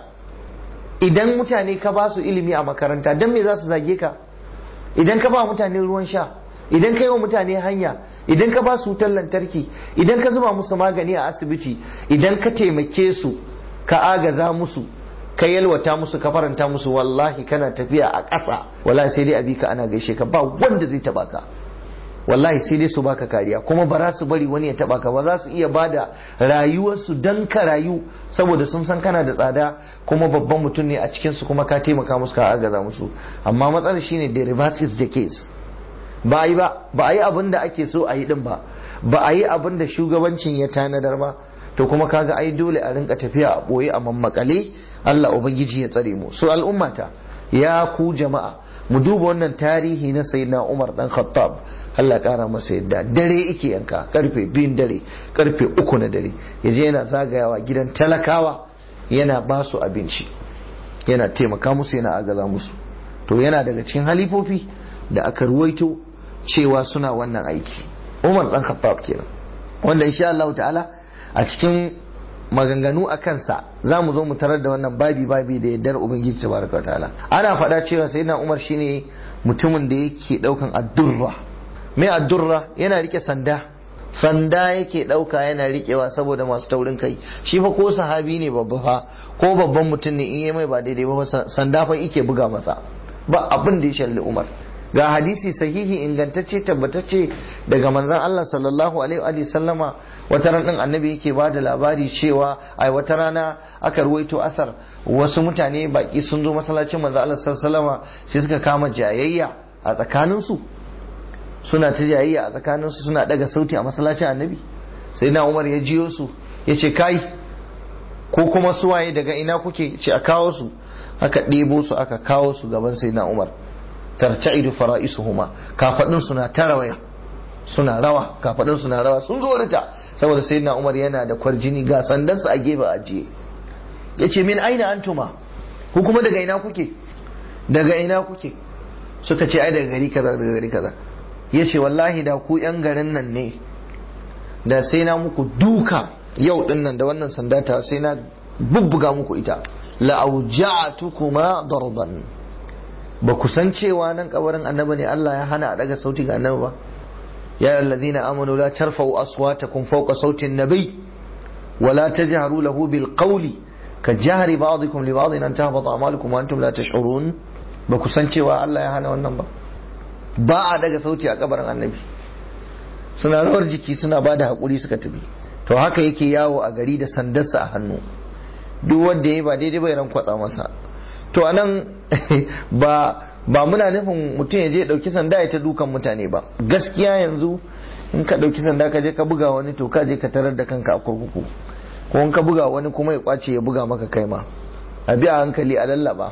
Idan mutane ka ba su ilimi a makaranta dan me za su zage ka? Idan ka ba mutane ruwan sha, idan ka yi wa mutane hanya, idan ka ba su wutar lantarki, idan ka zuba musu magani a asibiti, idan ka taimake su ka agaza musu ka yalwata musu ka faranta musu wallahi kana tafiya a ƙasa wallahi sai dai abi ka ana gaishe ka ba wanda zai taba ka. Wallahi sai dai su baka kariya kuma ba za su bari wani ya taba ka ba. Za su iya bada rayuwarsu dan ka rayu saboda sun san kana da tsada kuma babban mutum ne a cikin su kuma ka taimaka musu ka agaza musu. Amma matsalar shine the reverse is the case. Ba yi ba ba a yi abin da ake so a yi din ba ba a yi abin da shugabancin ya tanadar ba. To kuma kaga ai dole a rinka tafiya a boye a mammakale. Allah ubangiji ya tsare mu. So al'ummata ya ku jama'a mu duba wannan tarihi na sayyidina Umar dan Khattab Allah kara masa yadda dare yake yanka karfe biyun dare karfe uku na dare yaje yana zagayawa gidan talakawa yana ba su abinci yana taimaka musu yana agaza musu. To yana daga cikin halifofi da aka ruwaito cewa suna wannan aiki. Umar dan Khattab kenan wanda insha Allah ta'ala a cikin maganganu a kansa za mu zo mu tarar da wannan babi babi da yaddar ubangiji tabaraka ta'ala. Ana faɗa cewa sayyidina Umar shine mutumin da yake daukan addurra. Mai addurra yana rike sanda sanda yake dauka yana rikewa saboda masu taurin kai. Shi fa ko sahabi ne babba fa ko babban mutum ne in yayi mai ba daidai ba sanda fa yake buga masa ba abin da ya shalli Umar. Ga hadisi sahihi ingantacce tabbatacce daga manzon Allah sallallahu alaihi wa sallama wata ran din annabi yake ba da labari cewa ai wata rana aka ruwaito asar wasu mutane baki sun zo masallacin manzon Allah sallallahu alaihi wa sallama sai suka kama jayayya a tsakanin su suna ta jayayya a tsakanin su suna daga sauti a masallacin annabi. Sai na Umar ya jiyo su yace kai ko kuma suwaye daga ina kuke ce a kawo su. Aka ɗebo su aka kawo su gaban sai na Umar. Tarta'idu fara'isuhuma kafadin suna tarawaya suna rawa kafadin suna rawa sun zo rita saboda sayyidina Umar yana da kwarjini ga sandansa a gefe ajiye. Yace min aina antuma ku kuma daga ina kuke daga ina kuke suka ce ai daga gari kaza daga gari kaza. Yace wallahi da ku yan garin nan ne da sai na muku duka yau din nan da wannan sanda ta sai na bubbuga muku ita la auja'tukuma darban. ba ku san cewa nan kabarin annabi ne Allah ya hana a daga sauti ga annabi ba? ya allazina amanu la tarfa'u aswatakum fawqa sauti an-nabi wa la tajharu lahu bil qawli ka jahri ba'dikum li ba'din an tahbata a'malukum wa antum la tash'urun. ba ku san cewa Allah ya hana wannan ba? ba a daga sauti a kabarin annabi. suna rawar jiki suna bada hakuri suka tafi. to haka yake yawo a gari da sandarsa a hannu, duk wanda yayi ba daidai ba ya ran kwatsa masa. to anan ba ba muna nufin mutum ya je dauki sanda ya ta dukan mutane ba. gaskiya yanzu in ka dauki sanda ka je ka buga wani to ka je ka tarar da kanka a kurkuku, ko in ka buga wani kuma ya kwace ya buga maka kai ma. a bi a hankali a lallaba.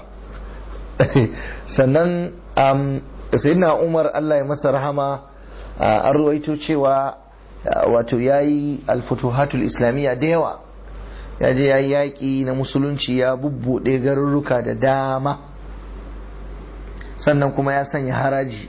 sannan um, sayyidina Umar Allah ya masa rahama an ruwaito cewa wato yayi al-futuhatul islamiyya da yawa, ya je yayi yaki na musulunci, ya bubbude garuruka da dama, sannan kuma ya sanya haraji,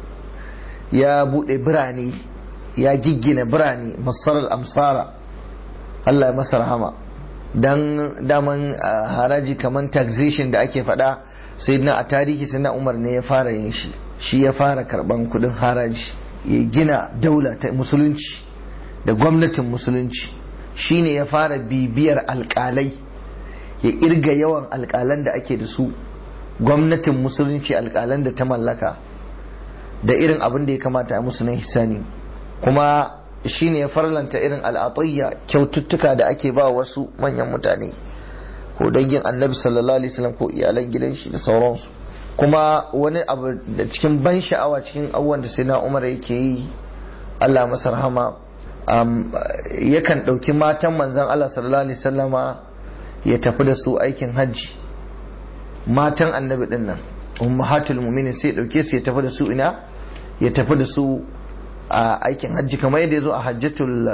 ya bude birane, ya giggina birane, masarar amsara. Allah ya masa rahama. dan daman haraji kaman taxation da ake faɗa, sai na a tarihi sai na Umar ne ya fara yin shi shi ya fara karban kudin haraji, ya gina daula ta musulunci da gwamnatin musulunci. shi ne ya fara bibiyar alkalai, ya irga yawan alkalan da ake da su, gwamnatin musulunci alkalan da ta mallaka, da irin abin da ya kamata a musu na hisani. kuma shi ne ya farlanta irin al'atayya, kyaututtuka da ake ba wasu manyan mutane ko dangin annabi sallallahu alaihi wasallam ko iyalan gidan shi da sauransu. kuma wani abu da cikin ban sha'awa cikin abubuwan da sai na Umar yake yi, Allah masa rahama, um, yakan ɗauki matan manzan Allah sallallahu alaihi wasallama ya tafi da su aikin hajji. matan annabi din nan ummahatul mu'minin sai ɗauke su ya tafi da su ina ya tafi da su a aikin hajji, kamar yadda ya zo a hajjatul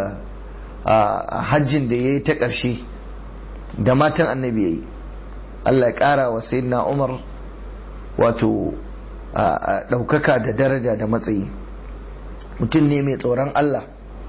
hajjin da ya yi ta ƙarshe da matan annabi ya yi. Allah ya ƙara wa sayyidina Umar wato ɗaukaka da daraja da matsayi. mutum ne mai tsoron Allah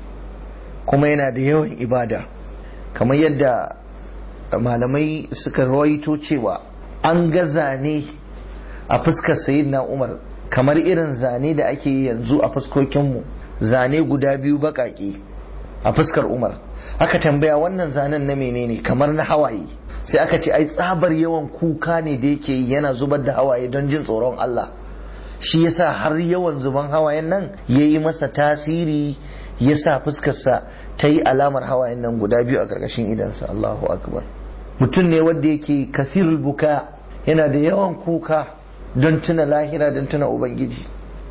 kuma yana da yawan ibada, kamar yadda malamai suka rawaito cewa an ga zane a fuskar sayyidina Umar kamar irin zane da ake yanzu a fuskokinmu, zane guda biyu baƙaƙe a fuskar Umar. aka tambaya wannan zanen na menene, kamar na hawaye, sai aka ce ai tsabar yawan kuka ne da yake yana zubar da hawaye don jin tsoron Allah, shi yasa har yawan zuban hawayen nan yayi masa tasiri, yasa fuskarsa ta yi alamar hawayen nan guda biyu a ƙarƙashin idansa. Allahu akbar. mutum ne wanda yake kasirul buka, yana da yawan kuka don tuna lahira, don tuna ubangiji.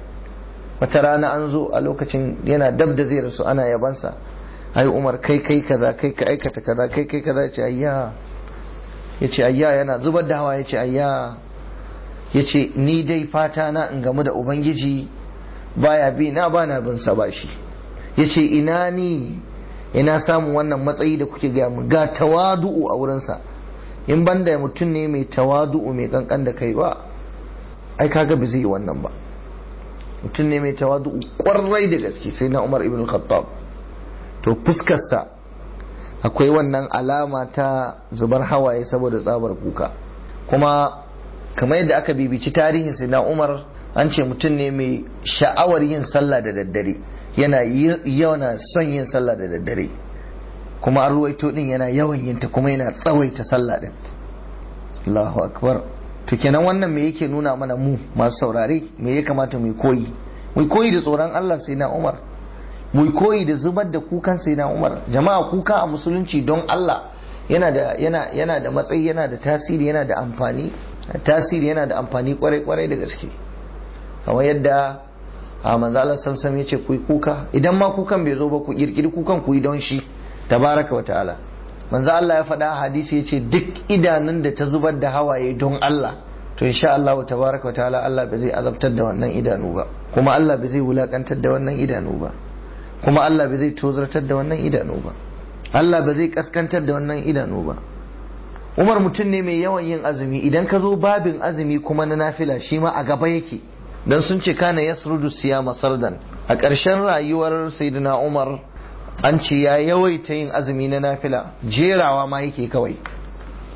wata rana an zo a lokacin yana dab da zai rasu, ana yabansa, ai Umar kai kai kaza, kai ka aikata kaza, kai kai kaza. ce ayya yace ayya, yana zubar da hawa. yace ayya yace ni dai fata na in gamu da ubangiji, baya bi na bana bin sa bashi. yace ina ni ina samu wannan matsayi da kuke ga mu, ga tawadu'u a wurin sa. in banda mutum ne mai tawadu'u mai kankan da kai ba, ai kaga ba zai yi wannan ba. mutum ne mai tawadu'u kwarai da gaske sai na Umar ibn al-Khattab. to fuskarsa akwai wannan alama ta zubar hawaye saboda tsabar kuka. kuma kamar yadda aka bibici tarihin sai na Umar, an ce mutum ne mai sha'awar yin sallah da daddare, yana yana son yin sallah da daddare, kuma an ruwaito din yana yawan yin ta, kuma yana tsawaita sallah din. Allahu akbar. to kenan wannan me yake nuna mana mu masu saurare, me ya kamata mu koyi mu koyi da tsoron Allah sai na Umar, mu koyi da zubar da kukan sai na Umar. jama'a kuka a musulunci don Allah yana da yana yana da matsayi, yana da tasiri, yana da amfani. tasiri yana da amfani kwarai kwarai da gaske, kamar yadda a manzo Allah sallallahu alaihi yace ku yi kuka, idan ma kukan bai zo ba ku kirkiri kukan ku yi don shi tabaraka wa ta'ala. manzo Allah ya faɗa hadisi yace duk idanun da ta zubar da hawaye don Allah, to insha Allah tabaraka wa ta'ala Allah bai zai azabtar da wannan idanu ba, kuma Allah bai zai wulakantar da wannan idanu ba, kuma Allah bai zai tozartar da wannan idanu ba, Allah bai zai kaskantar da wannan idanu ba. Umar mutum ne mai yawan yin azumi, idan ka zo babin azumi kuma na nafila shi ma a gaba yake, dan sun ce kana yasrudu siyama sardan. a ƙarshen rayuwar sayyidina Umar an ce ya yawaita yin azumi na nafila, jerawa ma yake kawai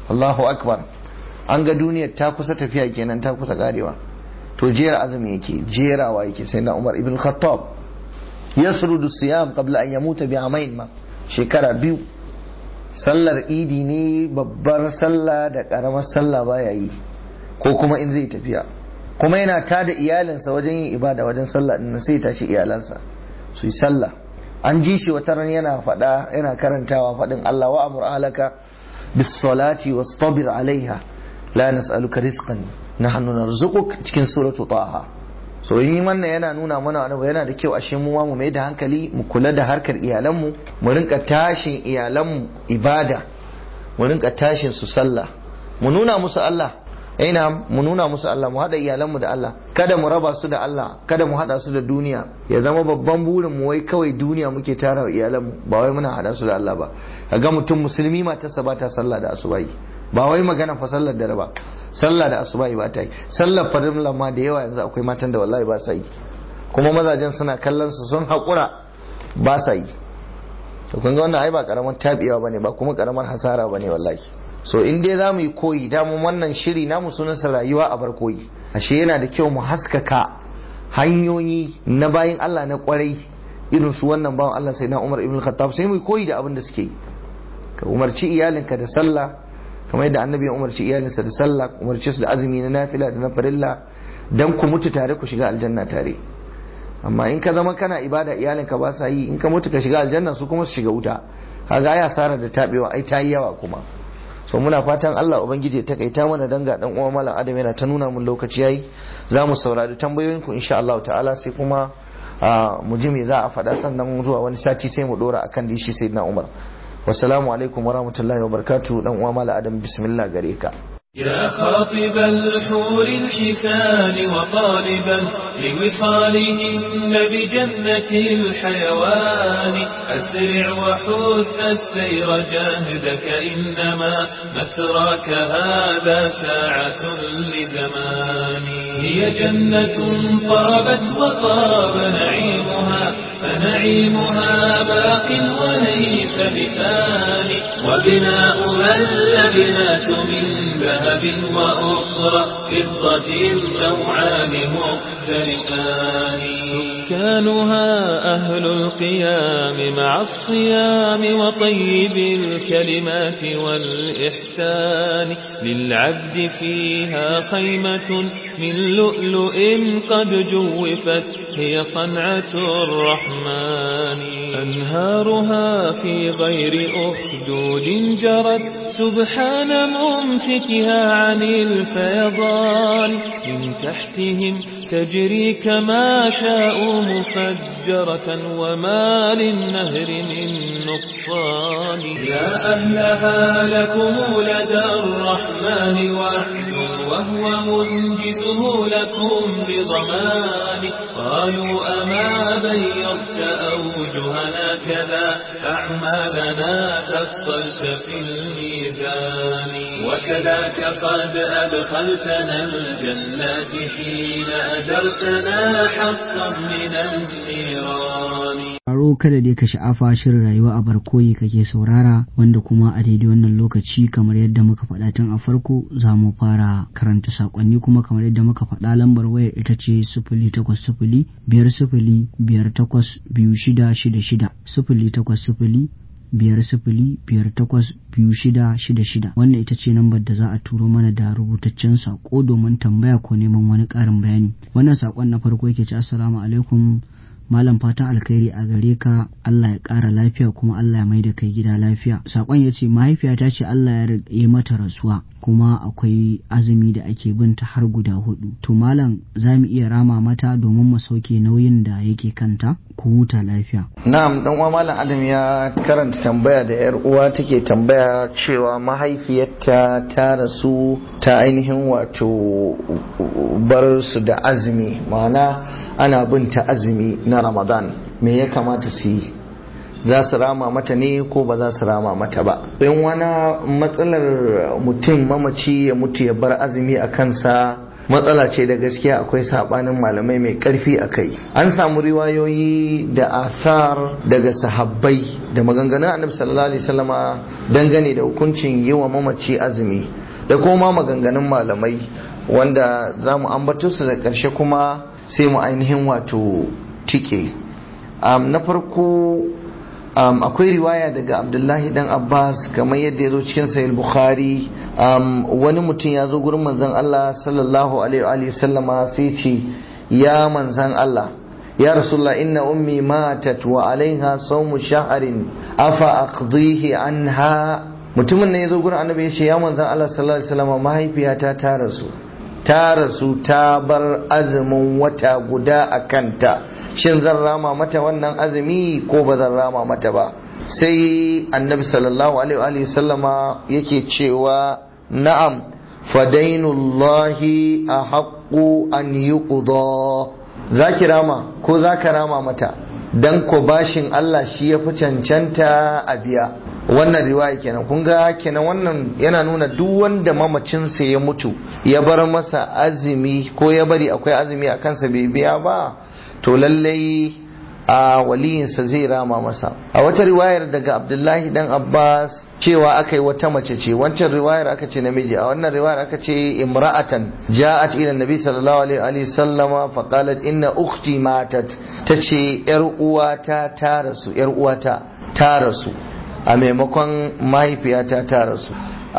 Allahu akbar, an ga duniyar ta kusa tafiya kenan, ta kusa karewa. To jera azumi yake, jerawa yake. sai na Umar ibn Khattab yasrudu siyam qabla an yamuta bi amain ma, shekara biyu. sallar idi ne babbar sallah da karamar sallah baya yi, ko kuma in zai tafiya. kuma yana tada iyalinsa wajen yin ibada, wajen sallah din sai tashi iyalansa su yi sallah. an ji shi wata ran yana faɗa, yana karantawa faɗin Allah, wa amur ahlaka bis salati wastabir alaiha la nas'aluka rizqan nahnu narzuquk, cikin suratu taha. so yin wannan yana nuna mana wani yana da kyau ashe mu mu mai da hankali mu kula da harkar iyalanmu, mu rinka tashin iyalanmu ibada, mu rinka tashin su sallah, mu nuna musu Allah. ina mu nuna musu Allah, mu hada iyalanmu da Allah, kada mu raba su da Allah, kada mu hada su da duniya. ya zama babban burin mu wai kawai duniya muke tara wa iyalanmu, ba wai muna hada su da Allah ba. kaga mutum musulmi matarsa ba ta sallah da asubahi, ba wai magana fa sallar dare ba, sallah da asubahi ba ta yi. sallar farilla ma da yawa yanzu akwai matan da wallahi ba sa yi, kuma mazajen suna kallon su sun haƙura ba sa yi. to kun ga wannan ai ba karamar tabiyawa bane, ba kuma karamar hasara bane wallahi. so in dai za mu yi koyi, damun wannan shiri namu sunansa rayuwa a bar koyi. ashe yana da kyau mu haskaka hanyoyi na bayin Allah na kwarai irin su wannan bawan Allah sai na Umar ibn Khattab, sai mu yi koyi da abin da suke yi. ka umarci iyalinka da sallah kamar yadda annabi ya umarci iyalinsa da sallah, umarci su da azumi na nafila da na farilla, dan ku mutu tare ku shiga aljanna tare. amma in ka zama kana ibada iyalinka ba sa yi, in ka mutu ka shiga aljanna su kuma su shiga wuta, kaga ai asara da tabewa ai ta yi yawa kuma. so muna fatan Allah ubangiji ya takaita mana, danga dan uwa malam Adam yana ta nuna mun lokaci yayi, za mu saurari tambayoyin ku insha Allah ta'ala, sai kuma mu ji me za a faɗa, sannan zuwa wani sati sai mu dora akan dishi sayyidina Umar. wassalamu alaikum warahmatullahi wabarakatuh. dan uwa malam Adam, bismillah gare ka. يا خاطب الحور الحسان وطالبا لوصالهن بجنة الحيوان أسرع وحث السير جاهدك إنما مسراك هذا ساعة لزمان هي جنة طابت وطاب نعيمها فنعيمها باق وليس بثان وبناؤها اللبنات من ذهب وأخرى فضة النوعان مختلفان سكانها أهل القيام مع الصيام وطيب الكلمات والإحسان للعبد فيها خيمة من لؤلؤ قد جوفت هي صنعة الرحمن أنهارها في غير أخدود جرت سبحان ممسكها عن الفيضان من تحتهم تجري كما شاءوا مفجرة وما للنهر من نقصان يا أهلها لكم لدى الرحمن وعد وهو منجزه لكم بضمان قالوا أما بيضت أوجهنا كذا أعمالنا فصلت في الميزان وكذاك قد أدخلتنا الجنات حين أدرتنا حقا من النيران. Aro kada dai ka sha'afa shirin rayuwa a barkoyi kake saurara, wanda kuma a daidai wannan lokaci kamar yadda muka faɗa tun a farko za mu fara karanta sakonni, kuma kamar yadda muka faɗa lambar wayar ita ce sifili takwas sifili biyar sifili biyar takwas biyu shida shida shida sifili takwas sifili biyar sifili biyar takwas biyu shida shida shida. Wannan ita ce lambar da za a turo mana da rubutaccen sako domin tambaya ko neman wani ƙarin bayani. Wannan sakon na farko yake ce assalamu alaikum malam, fatan alkhairi a gare ka, Allah ya ƙara lafiya kuma Allah ya mai da kai gida lafiya. Sakon ya ce mahaifiyata ce Allah ya yi mata rasuwa, kuma akwai azumi da ake binta har guda hudu. To malam, za mu iya rama mata domin mu sauke nauyin da yake kanta? Ku huta lafiya. Na'am, dan uwa malam Adam ya karanta tambaya da yar uwa take tambaya cewa mahaifiyarta ta rasu ta ainihin wato bar su da azumi, ma'ana ana binta azumi na Ramadan, me ya kamata su yi? za su rama mata ne ko ba za su rama mata ba? in wani matsalar mutum mamaci ya mutu ya bar azumi a kansa matsala ce da gaskiya akwai sabanin malamai mai karfi a kai. An samu riwayoyi da athar daga sahabbai da maganganun annabi sallallahu alaihi wasallama dangane da hukuncin yi wa mamaci azumi da kuma maganganun malamai wanda za mu ambato su da ƙarshe kuma sai mu ainihin wato tike. Um, na farko um, akwai riwaya daga Abdullahi dan Abbas kamar yadda ya zo cikin sahih Bukhari. Um, wani mutum ya zo gurin manzon Allah sallallahu alaihi wa sallama sai ce ya manzon Allah ya Rasulullah inna ummi matat wa alaiha sawmu shahrin afa aqdihi anha. Mutumin ne ya zo gurin annabi ya ce ya manzon Allah sallallahu alaihi wa sallama mahaifiyata ta rasu ta rasu ta bar azumin wata guda a kanta, shin zan rama mata wannan azumi ko ba zan rama mata ba? Sai annabi sallallahu alaihi wa sallama yake cewa na'am fadainullahi ahaqqu an yuqda, zaki rama ko zaka rama mata dan ko bashin Allah shi yafi cancanta a biya. Wannan riwaya kenan, kun ga kenan wannan yana nuna duk wanda mamacinsa ya mutu ya bar masa azumi ko ya bari akwai azumi a kansa bai biya ba, to lallai a waliyinsa zai rama masa. A wata riwayar daga Abdullahi dan Abbas cewa aka yi wata mace ce, wancan riwayar aka ce namiji, a wannan riwayar aka ce imra'atan ja'at ila nabi sallallahu alaihi wa sallama fa qalat inna ukhti matat, tace yar uwata ta rasu, yar uwata ta rasu a maimakon mahaifiyata ta rasu.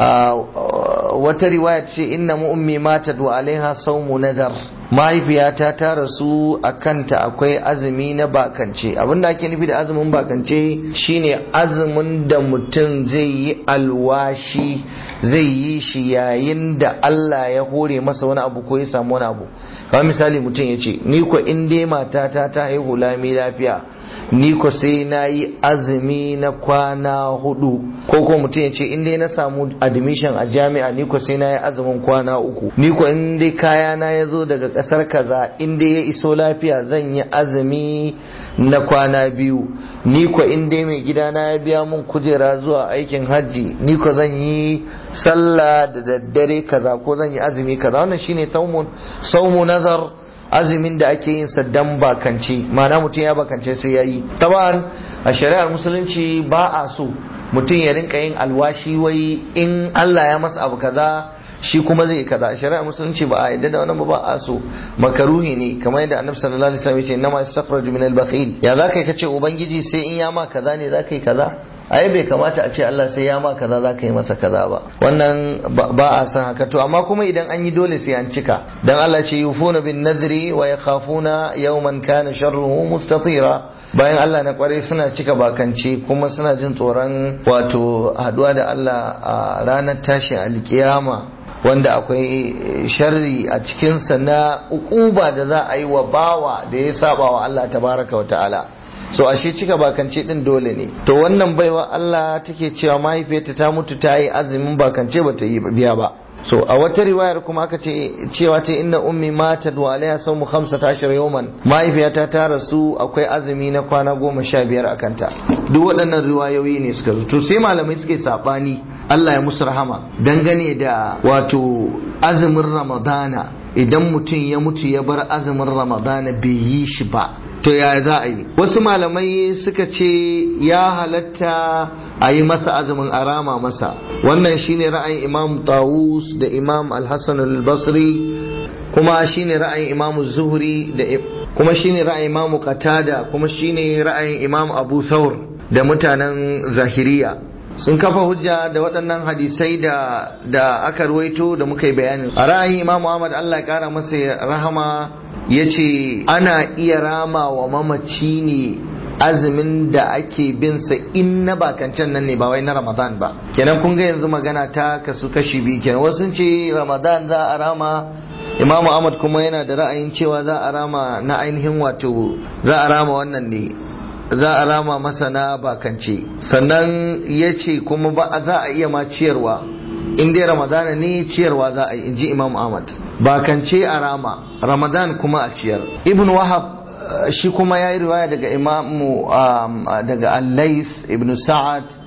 Wata riwaya ce inna ummi matat wa alaiha sawmu nadar, mahaifiyata ta rasu a kanta akwai azumi na bakance. Abinda ake nufi da azumin bakance shine azumin da mutum zai yi alwashi zai yi shi yayin da Allah ya hore masa wani abu ko ya samu wani abu. Kamar misali mutum ya ce ni ko in dai matata ta haihu lami lafiya ni ko sai na yi azumi na kwana hudu, ko ko mutum ya ce in dai na samu admission a jami'a ni ko sai na yi azumin kwana uku, ni ko in dai kaya na ya zo daga kasar kaza in dai ya iso lafiya zan yi azumi na kwana biyu, ni ko in dai mai gida na ya biya mun kujera zuwa aikin hajji ni ko zan yi sallah da daddare kaza ko zan yi azumi kaza. Wannan shine saumun saumu nazar, azumin da ake yin sa dan bakance, ma'ana mutum ya bakance sai yayi. Taban a shari'ar musulunci ba a so mutum ya rinka yin alwashi wai in Allah ya masa abu kaza shi kuma zai kaza. A shari'ar musulunci ba a yadda da wannan ba a so, makaruhi ne, kamar yadda annabi sallallahu alaihi wasallam ya ce nama istakhraju min al-bakhil. Ya zaka kace ubangiji sai in ya ma kaza ne zaka yi kaza? ai bai kamata a ce Allah sai ya ma kaza za ka yi masa kaza ba, wannan ba a san haka. To amma kuma idan an yi dole sai an cika, dan Allah ce yufuna bin nadri wa yakhafuna yawman kana sharruhu mustatira. Bayan Allah na kware suna cika bakance kuma suna jin tsoron wato haduwa da Allah a ranar tashin alkiyama wanda akwai sharri a cikinsa na ukuba da za a yi wa bawa da ya saba wa Allah tabaraka wa ta'ala. So ashe cika bakance din dole ne. To wannan baiwa Allah take cewa mahaifiyarta ta mutu ta yi azumin bakance bata yi biya ba. So a wata riwayar kuma aka ce cewa ta inna ummi matat wa alaiha sawmu khamsata ashara yawman, mahaifiyata ta rasu akwai azumi na kwana goma sha biyar a kanta. Duk waɗannan riwayoyi ne suka zo. To sai malamai suke sabani, Allah ya musu rahama, dangane da wato azumin Ramadana. Idan mutum ya mutu ya bar azumin Ramadana bai yi shi ba, to ya za a yi? Wasu malamai suka ce ya halatta a yi masa azumin arama masa. Wannan shine ra'ayin Imam Tawus da Imam Al-Hasan Al-Basri, kuma shine ra'ayin Imam Zuhri da kuma shine ra'ayin Imam Qatada, kuma shine ra'ayin Imam Abu Thawr da mutanen Zahiriya. Sun kafa hujja da waɗannan hadisai da da aka ruwaito da muka yi bayanin. A ra'ayin Imam Ahmad Allah ya kara masa rahama yace ana iya rama wa mamaci ne azumin da ake bin sa in na bakancan nan ne ba wai na Ramadan ba. Kenan kun ga yanzu magana ta kasu kashi biyu kenan. Wasu sun ce Ramadan za a rama, Imam Ahmad kuma yana da ra'ayin cewa za a rama na ainihin wato za a rama wannan ne, za a rama masa na bakance. Sannan ya ce kuma ba za a iya ma ciyarwa in dai Ramadana ne, ciyarwa za a yi, inji Imam Ahmad. Bakance a rama, Ramadan kuma a ciyar. Ibn Wahab shi kuma ya yi riwaya daga imamu daga Al-Lais ibn Sa'ad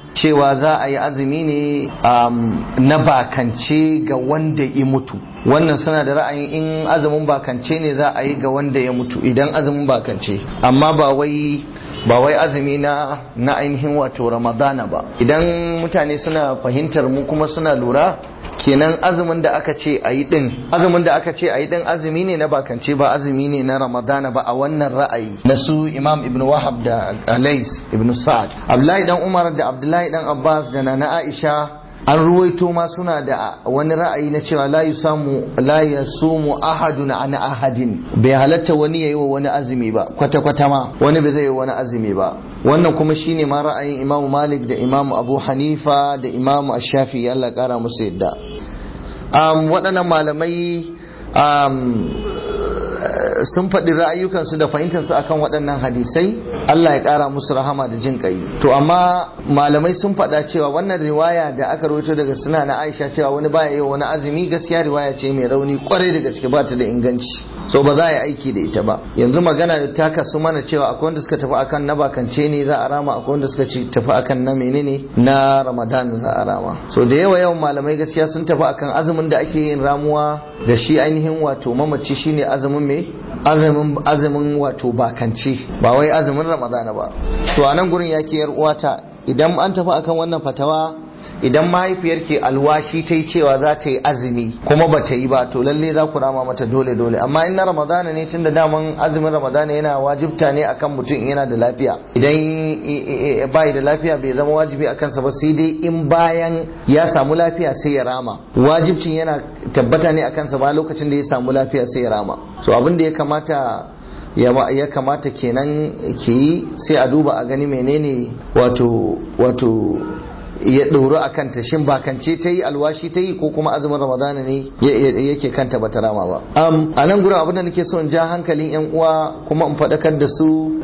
cewa za a yi azumi ne na bakance ga wanda ya mutu. Wannan suna da ra'ayin in azumin bakance ne za a yi ga wanda ya mutu idan azumin bakance, amma ba wai ba wai azumi na na ainihin wato ramadana ba. Idan mutane suna fahimtar mu kuma suna lura, kenan azumin da aka ce a yi din azumin da aka ce a yi din azumi ne na bakance ba azumi ne na ramadana ba a wannan ra'ayi na su imam ibn wahab da alais ibn sa'ad. Abdullahi dan umar da abdullahi dan abbas da nana aisha an ruwaito ma suna da wani ra'ayi na cewa la yusamu la yasumu ahadun an ahadin, bai halatta wani yayi wa wani azumi ba kwata kwata ma wani bai zai yi wani azumi ba. Wannan kuma shine ma ra'ayin imamu malik da imamu abu hanifa da imamu ash-shafi'i, Allah kara musu yadda. um, waɗannan malamai um, sun faɗi ra'ayukansu da fahimtarsu akan waɗannan hadisai, Allah ya ƙara musu rahama da jin ƙai. To amma malamai sun faɗa cewa wannan riwaya da aka rawaito daga suna na Aisha cewa wani baya yi wani azumi, gaskiya riwaya ce mai rauni kwarai da gaske, ba ta da inganci, so ba za a yi aiki da ita ba. Yanzu magana ta kasu mana cewa akwai wanda suka tafi akan na bakance ne za a rama, akwai wanda suka tafi akan na menene na Ramadan za a rama. So da yawa yawan malamai gaskiya sun tafi akan azumin da ake yin ramuwa da shi ainihin wato mamaci shine azumin me azumin azumin wato bakance, ba wai azumin Ramadana ba. So a nan gurin yake yar uwata, idan an tafi akan wannan fatawa, idan mahaifiyar ke alwashi ta yi cewa za ta yi azumi kuma ba ta yi ba, to lalle za ku rama mata dole dole. Amma in na Ramadana ne, tunda daman azumin Ramadana yana wajibta ne akan mutum in yana da lafiya, idan bai da lafiya bai zama wajibi a kansa ba, sai dai in bayan ya samu lafiya sai ya rama. Wajibcin yana tabbata ne a kansa ba lokacin da ya samu lafiya sai ya rama. So abin da ya kamata ya kamata kenan ke yi, sai a duba a gani menene wato wato ya ɗoro a kanta, shin bakance ta yi alwashi ta yi ko kuma azumin Ramadana ne yake kanta ba ta rama ba. A nan gurin abin da nake so in ja hankalin yan uwa kuma in faɗakar da su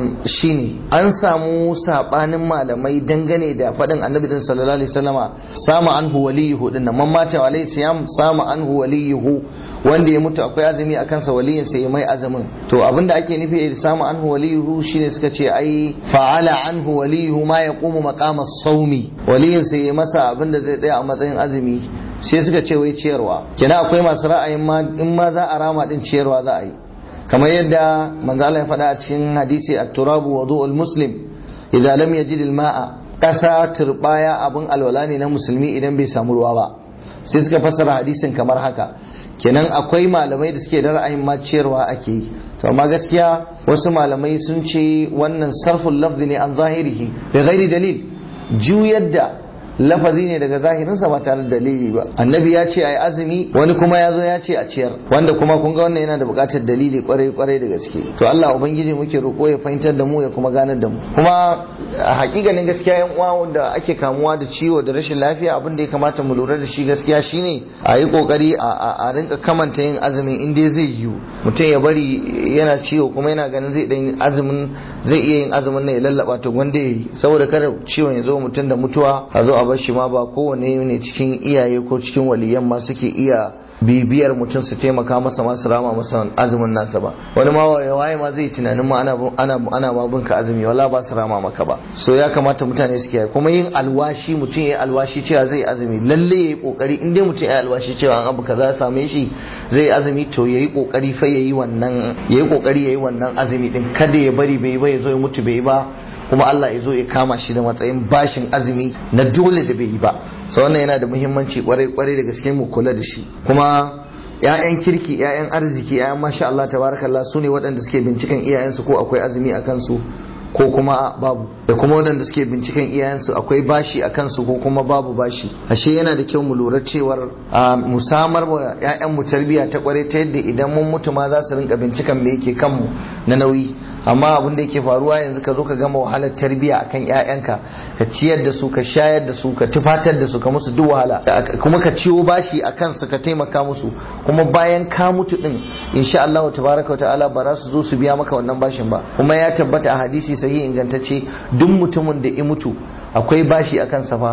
shine an samu sabanin malamai dangane da faɗin annabi din sallallahu alaihi wasallama sama anhu waliyuhu din nan, man mata alaihi siyam sama anhu waliyuhu, wanda ya mutu akwai azumi a kansa waliyin sai mai azumin. To abinda ake nufi da sama anhu waliyuhu shine suka ce ai fa'ala anhu waliyuhu ma yaqumu maqama as-sawmi, waliyin sai ya masa abinda zai tsaya a matsayin azumi, sai suka ce wai ciyarwa. Kenan akwai masu ra'ayin ma in ma za a rama din ciyarwa za a yi, kamar yadda manzo Allah ya faɗa a cikin hadisi at-turabu wudu'ul muslim idza lam yajid al-ma'a, ƙasa turbaya abin alwala ne na musulmi idan bai samu ruwa ba. Sai suka fassara hadisin kamar haka. Kenan akwai malamai da suke da ra'ayin ma ciyarwa ake yi, to amma gaskiya wasu malamai sun ce wannan sarful lafzi ne an zahirihi bi ghairi dalil, juyar da lafazi ne daga zahirinsa ba tare da dalili ba. Annabi ya ce a yi azumi, wani kuma ya zo ya ce a ciyar, wanda kuma kun ga wannan yana da buƙatar dalili kwarai kwarai da gaske. To Allah ubangiji muke roƙo ya fahimtar da mu ya kuma ganar da mu. Kuma a hakikanin gaskiya yan uwa wanda ake kamuwa da ciwo da rashin lafiya, abin da ya kamata mu lura da shi gaskiya shine a yi kokari a rinka kamanta yin azumin in dai zai yiwu. Mutum ya bari yana ciwo kuma yana ganin zai dan azumin zai iya yin azumin ne ya lallaba to gwanda yayi, saboda kada ciwon ya zo mutum da mutuwa a zo a bar shi ma. Ba kowane ne cikin iyaye ko cikin waliyan ma suke iya bibiyar mutum su taimaka masa masu rama masa azumin nasa ba. Wani ma waye ma zai tunanin ma ana ana ana ma binka azumi, wala ba su rama maka ba. So ya kamata mutane su kiyaye kuma yin alwashi, mutum yayi alwashi cewa zai azumi, lalle yayi kokari in dai mutum yayi alwashi cewa an abu kaza ya same shi zai azumi, to yayi kokari fa yayi wannan yayi kokari yayi wannan azumi din, kada ya bari bai ba ya zo ya mutu bai ba kuma Allah ya zo ya kama shi da matsayin bashin azumi na dole da bai yi ba. So wannan yana da muhimmanci kwarai kwarai da gaske mu kula da shi. Kuma ƴaƴan kirki, ƴaƴan arziki, ƴaƴan masha Allah tabarakallah su ne waɗanda suke binciken iyayensu ko akwai azumi a kansu ko kuma babu, da kuma waɗanda suke binciken iyayensu akwai bashi a kansu ko kuma babu bashi. Ashe yana da kyau mu lura cewar mu samar wa ƴaƴan mu tarbiyya ta kware ta yadda idan mun mutu ma za su rinka binciken me yake kanmu na nauyi. Amma abin da yake faruwa yanzu, ka zo ka gama wahalar tarbiyya akan ƴaƴanka, ka ciyar da su, ka shayar da su, ka tufatar da su, ka musu duk wahala, kuma ka ciwo bashi a kansu ka taimaka musu, kuma bayan ka mutu din insha Allah tabaraka wa ta'ala ba za su zo su biya maka wannan bashin ba. Kuma ya tabbata a hadisi sahihi ingantacce, duk mutumin da ya mutu akwai bashi a kansa fa,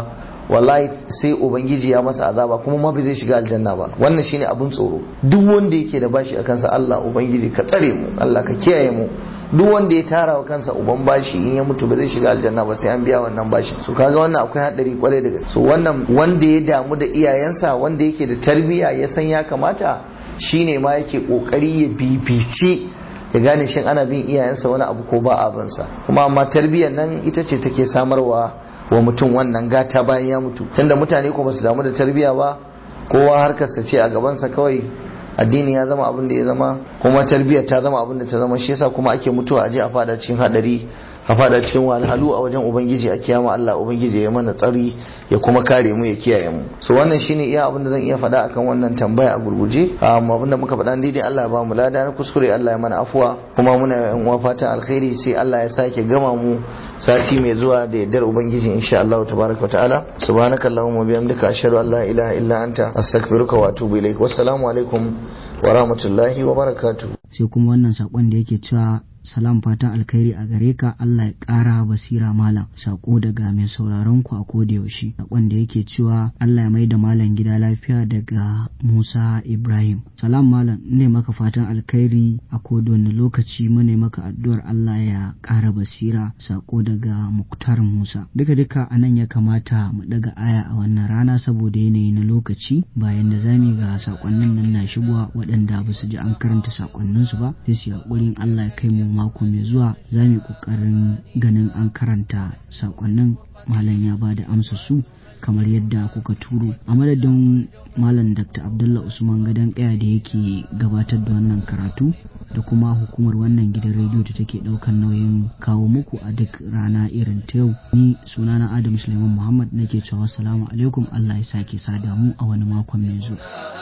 wallahi sai ubangiji ya masa azaba kuma ma bai zai shiga aljanna ba. Wannan shine abun tsoro. Duk wanda yake da bashi a kansa, Allah ubangiji ka tsare mu, Allah ka kiyaye mu. Duk wanda ya tara wa kansa uban bashi in ya mutu ba zai shiga aljanna ba sai an biya wannan bashin. So kaga wannan akwai hadari kwarai da gaske. So wannan wanda ya damu da iyayensa, wanda yake da tarbiyya, ya san ya kamata, shine ma yake kokari ya bibice ya gane shin ana bin iyayensa wani abu ko ba abin sa. Kuma amma tarbiyyar nan ita ce take samarwa wa mutum wannan gata bayan ya mutu. Tunda mutane ko ba su damu da tarbiyya ba, kowa harkarsa ce a gabansa kawai, addini ya zama abin da ya zama, kuma tarbiyyar ta zama abin da ta zama. Shi yasa kuma ake mutuwa aje a fada cikin hadari, a fada cikin wahalhalu a wajen ubangiji a kiyama. Allah ubangiji ya mana tsari ya kuma kare mu, ya kiyaye mu. So wannan shine iya abin da zan iya faɗa akan wannan tambaya a gurguje. Amma abin da muka faɗa daidai Allah ya ba mu lada, na kuskure Allah ya mana afuwa. Kuma muna yan uwa fatan alkhairi, sai Allah ya sake gama mu sati mai zuwa da yardar ubangiji insha Allah tabaraka wa ta'ala. Subhanakallahumma wa bihamdika ashhadu an la ilaha illa anta astaghfiruka wa atubu ilaik. Wassalamu alaikum wa rahmatullahi wa barakatuh. Sai kuma wannan sakon da yake cewa salam, fatan alkhairi a gare ka, Allah ya ƙara basira malam. Sako daga mai sauraron ku a koda yaushe. Sakon da yake cewa Allah ya maida malam gida lafiya daga Musa Ibrahim. Salam malam, ne maka fatan alkhairi a koda wani lokaci, mu ne maka addu'ar Allah ya ƙara basira. Sako daga Muktar Musa. Duka duka anan ya kamata mu daga aya a wannan rana saboda yanayi na lokaci. Bayan da zamu ga sakonnin nan na shigowa waɗanda ba su ji an karanta sakonnin su ba, sai su hakurin Allah ya kai mu mako mai zuwa, za mu yi ƙoƙarin ganin an karanta sakonnin. Malam ya ba da amsa su kamar yadda kuka turo. A madadin Malam Dakta Abdullah Usman Gadan Kaya da yake gabatar da wannan karatu, da kuma hukumar wannan gidan rediyo da take ɗaukar nauyin kawo muku a duk rana irin ta yau, ni sunana Adam Suleiman Muhammad nake cewa assalamu alaikum. Allah ya sake sada mu a wani makon mai zuwa.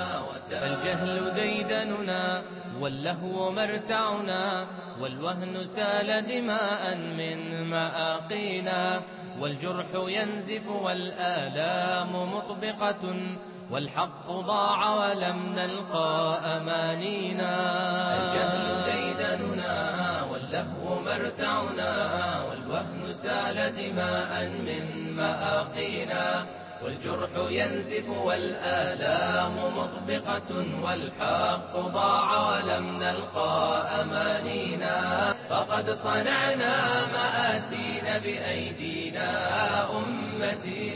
الجهل ديدننا واللهو مرتعنا والوهن سال دماء من مآقينا والجرح ينزف والآلام مطبقة والحق ضاع ولم نلقى أمانينا. الجهل ديدننا واللهو مرتعنا والوهن سال دماء من مآقينا والجرح ينزف والآلام مطبقة والحق ضاع ولم نلقى أمانينا. فقد صنعنا مآسين بأيدينا. أمتي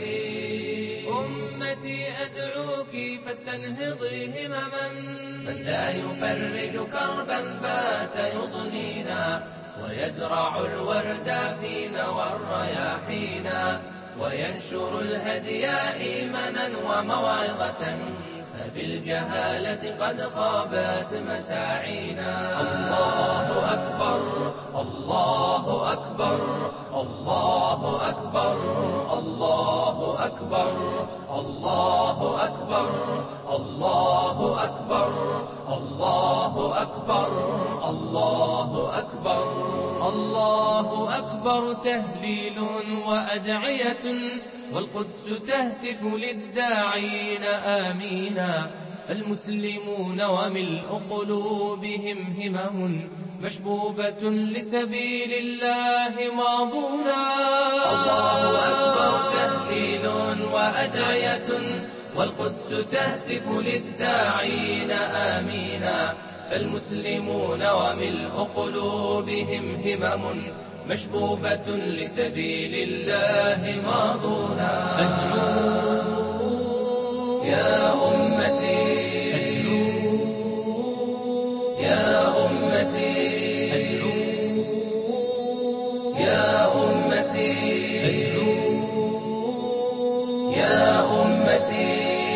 أمتي أدعوك فاستنهضي همما، من لا يفرج كربا بات يضنينا ويزرع الورد فينا والرياحينا وينشر الهدي إيمانا وموعظة، فبالجهالة قد خابت مساعينا. الله أكبر الله أكبر الله أكبر الله أكبر الله أكبر الله أكبر الله أكبر الله أكبر الله أكبر. تهليل وأدعية والقدس تهتف للداعين آمينا. المسلمون وملء قلوبهم همم مشبوبة لسبيل الله ماضونا. الله أكبر. تهليل وأدعية والقدس تهتف للداعين آمينا. فالمسلمون وملء قلوبهم همم مشبوبة لسبيل الله ماضونا. أدعو يا أمتي أدعو يا أمتي أدعو يا أمتي أدعو يا أمتي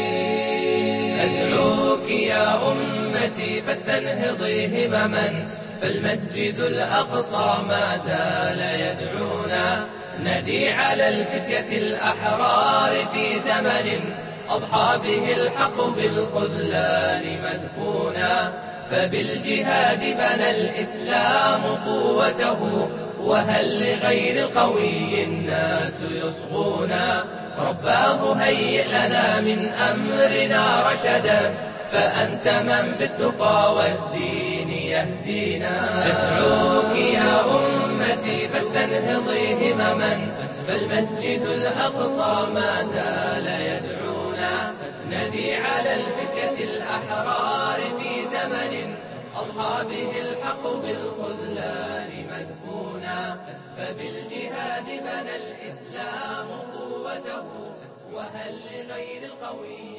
أدعوك يا أمتي فاستنهضي همما، فالمسجد الأقصى ما زال يدعونا. ندي على الفتية الأحرار في زمن أضحى به الحق بالخذلان مدفونا. فبالجهاد بنى الإسلام قوته، وهل لغير القوي الناس يصغونا. رباه هيئ لنا من أمرنا رشدا، فأنت من بالتقى والدين يهدينا. أدعوك يا أمتي فاستنهضي همما، فالمسجد الأقصى ما زال يدعونا ندي على الفتية الأحرار في زمن أضحى به الحق بالخذلان مدفونا فبالجهاد بنى الإسلام قوته وهل لغير القوي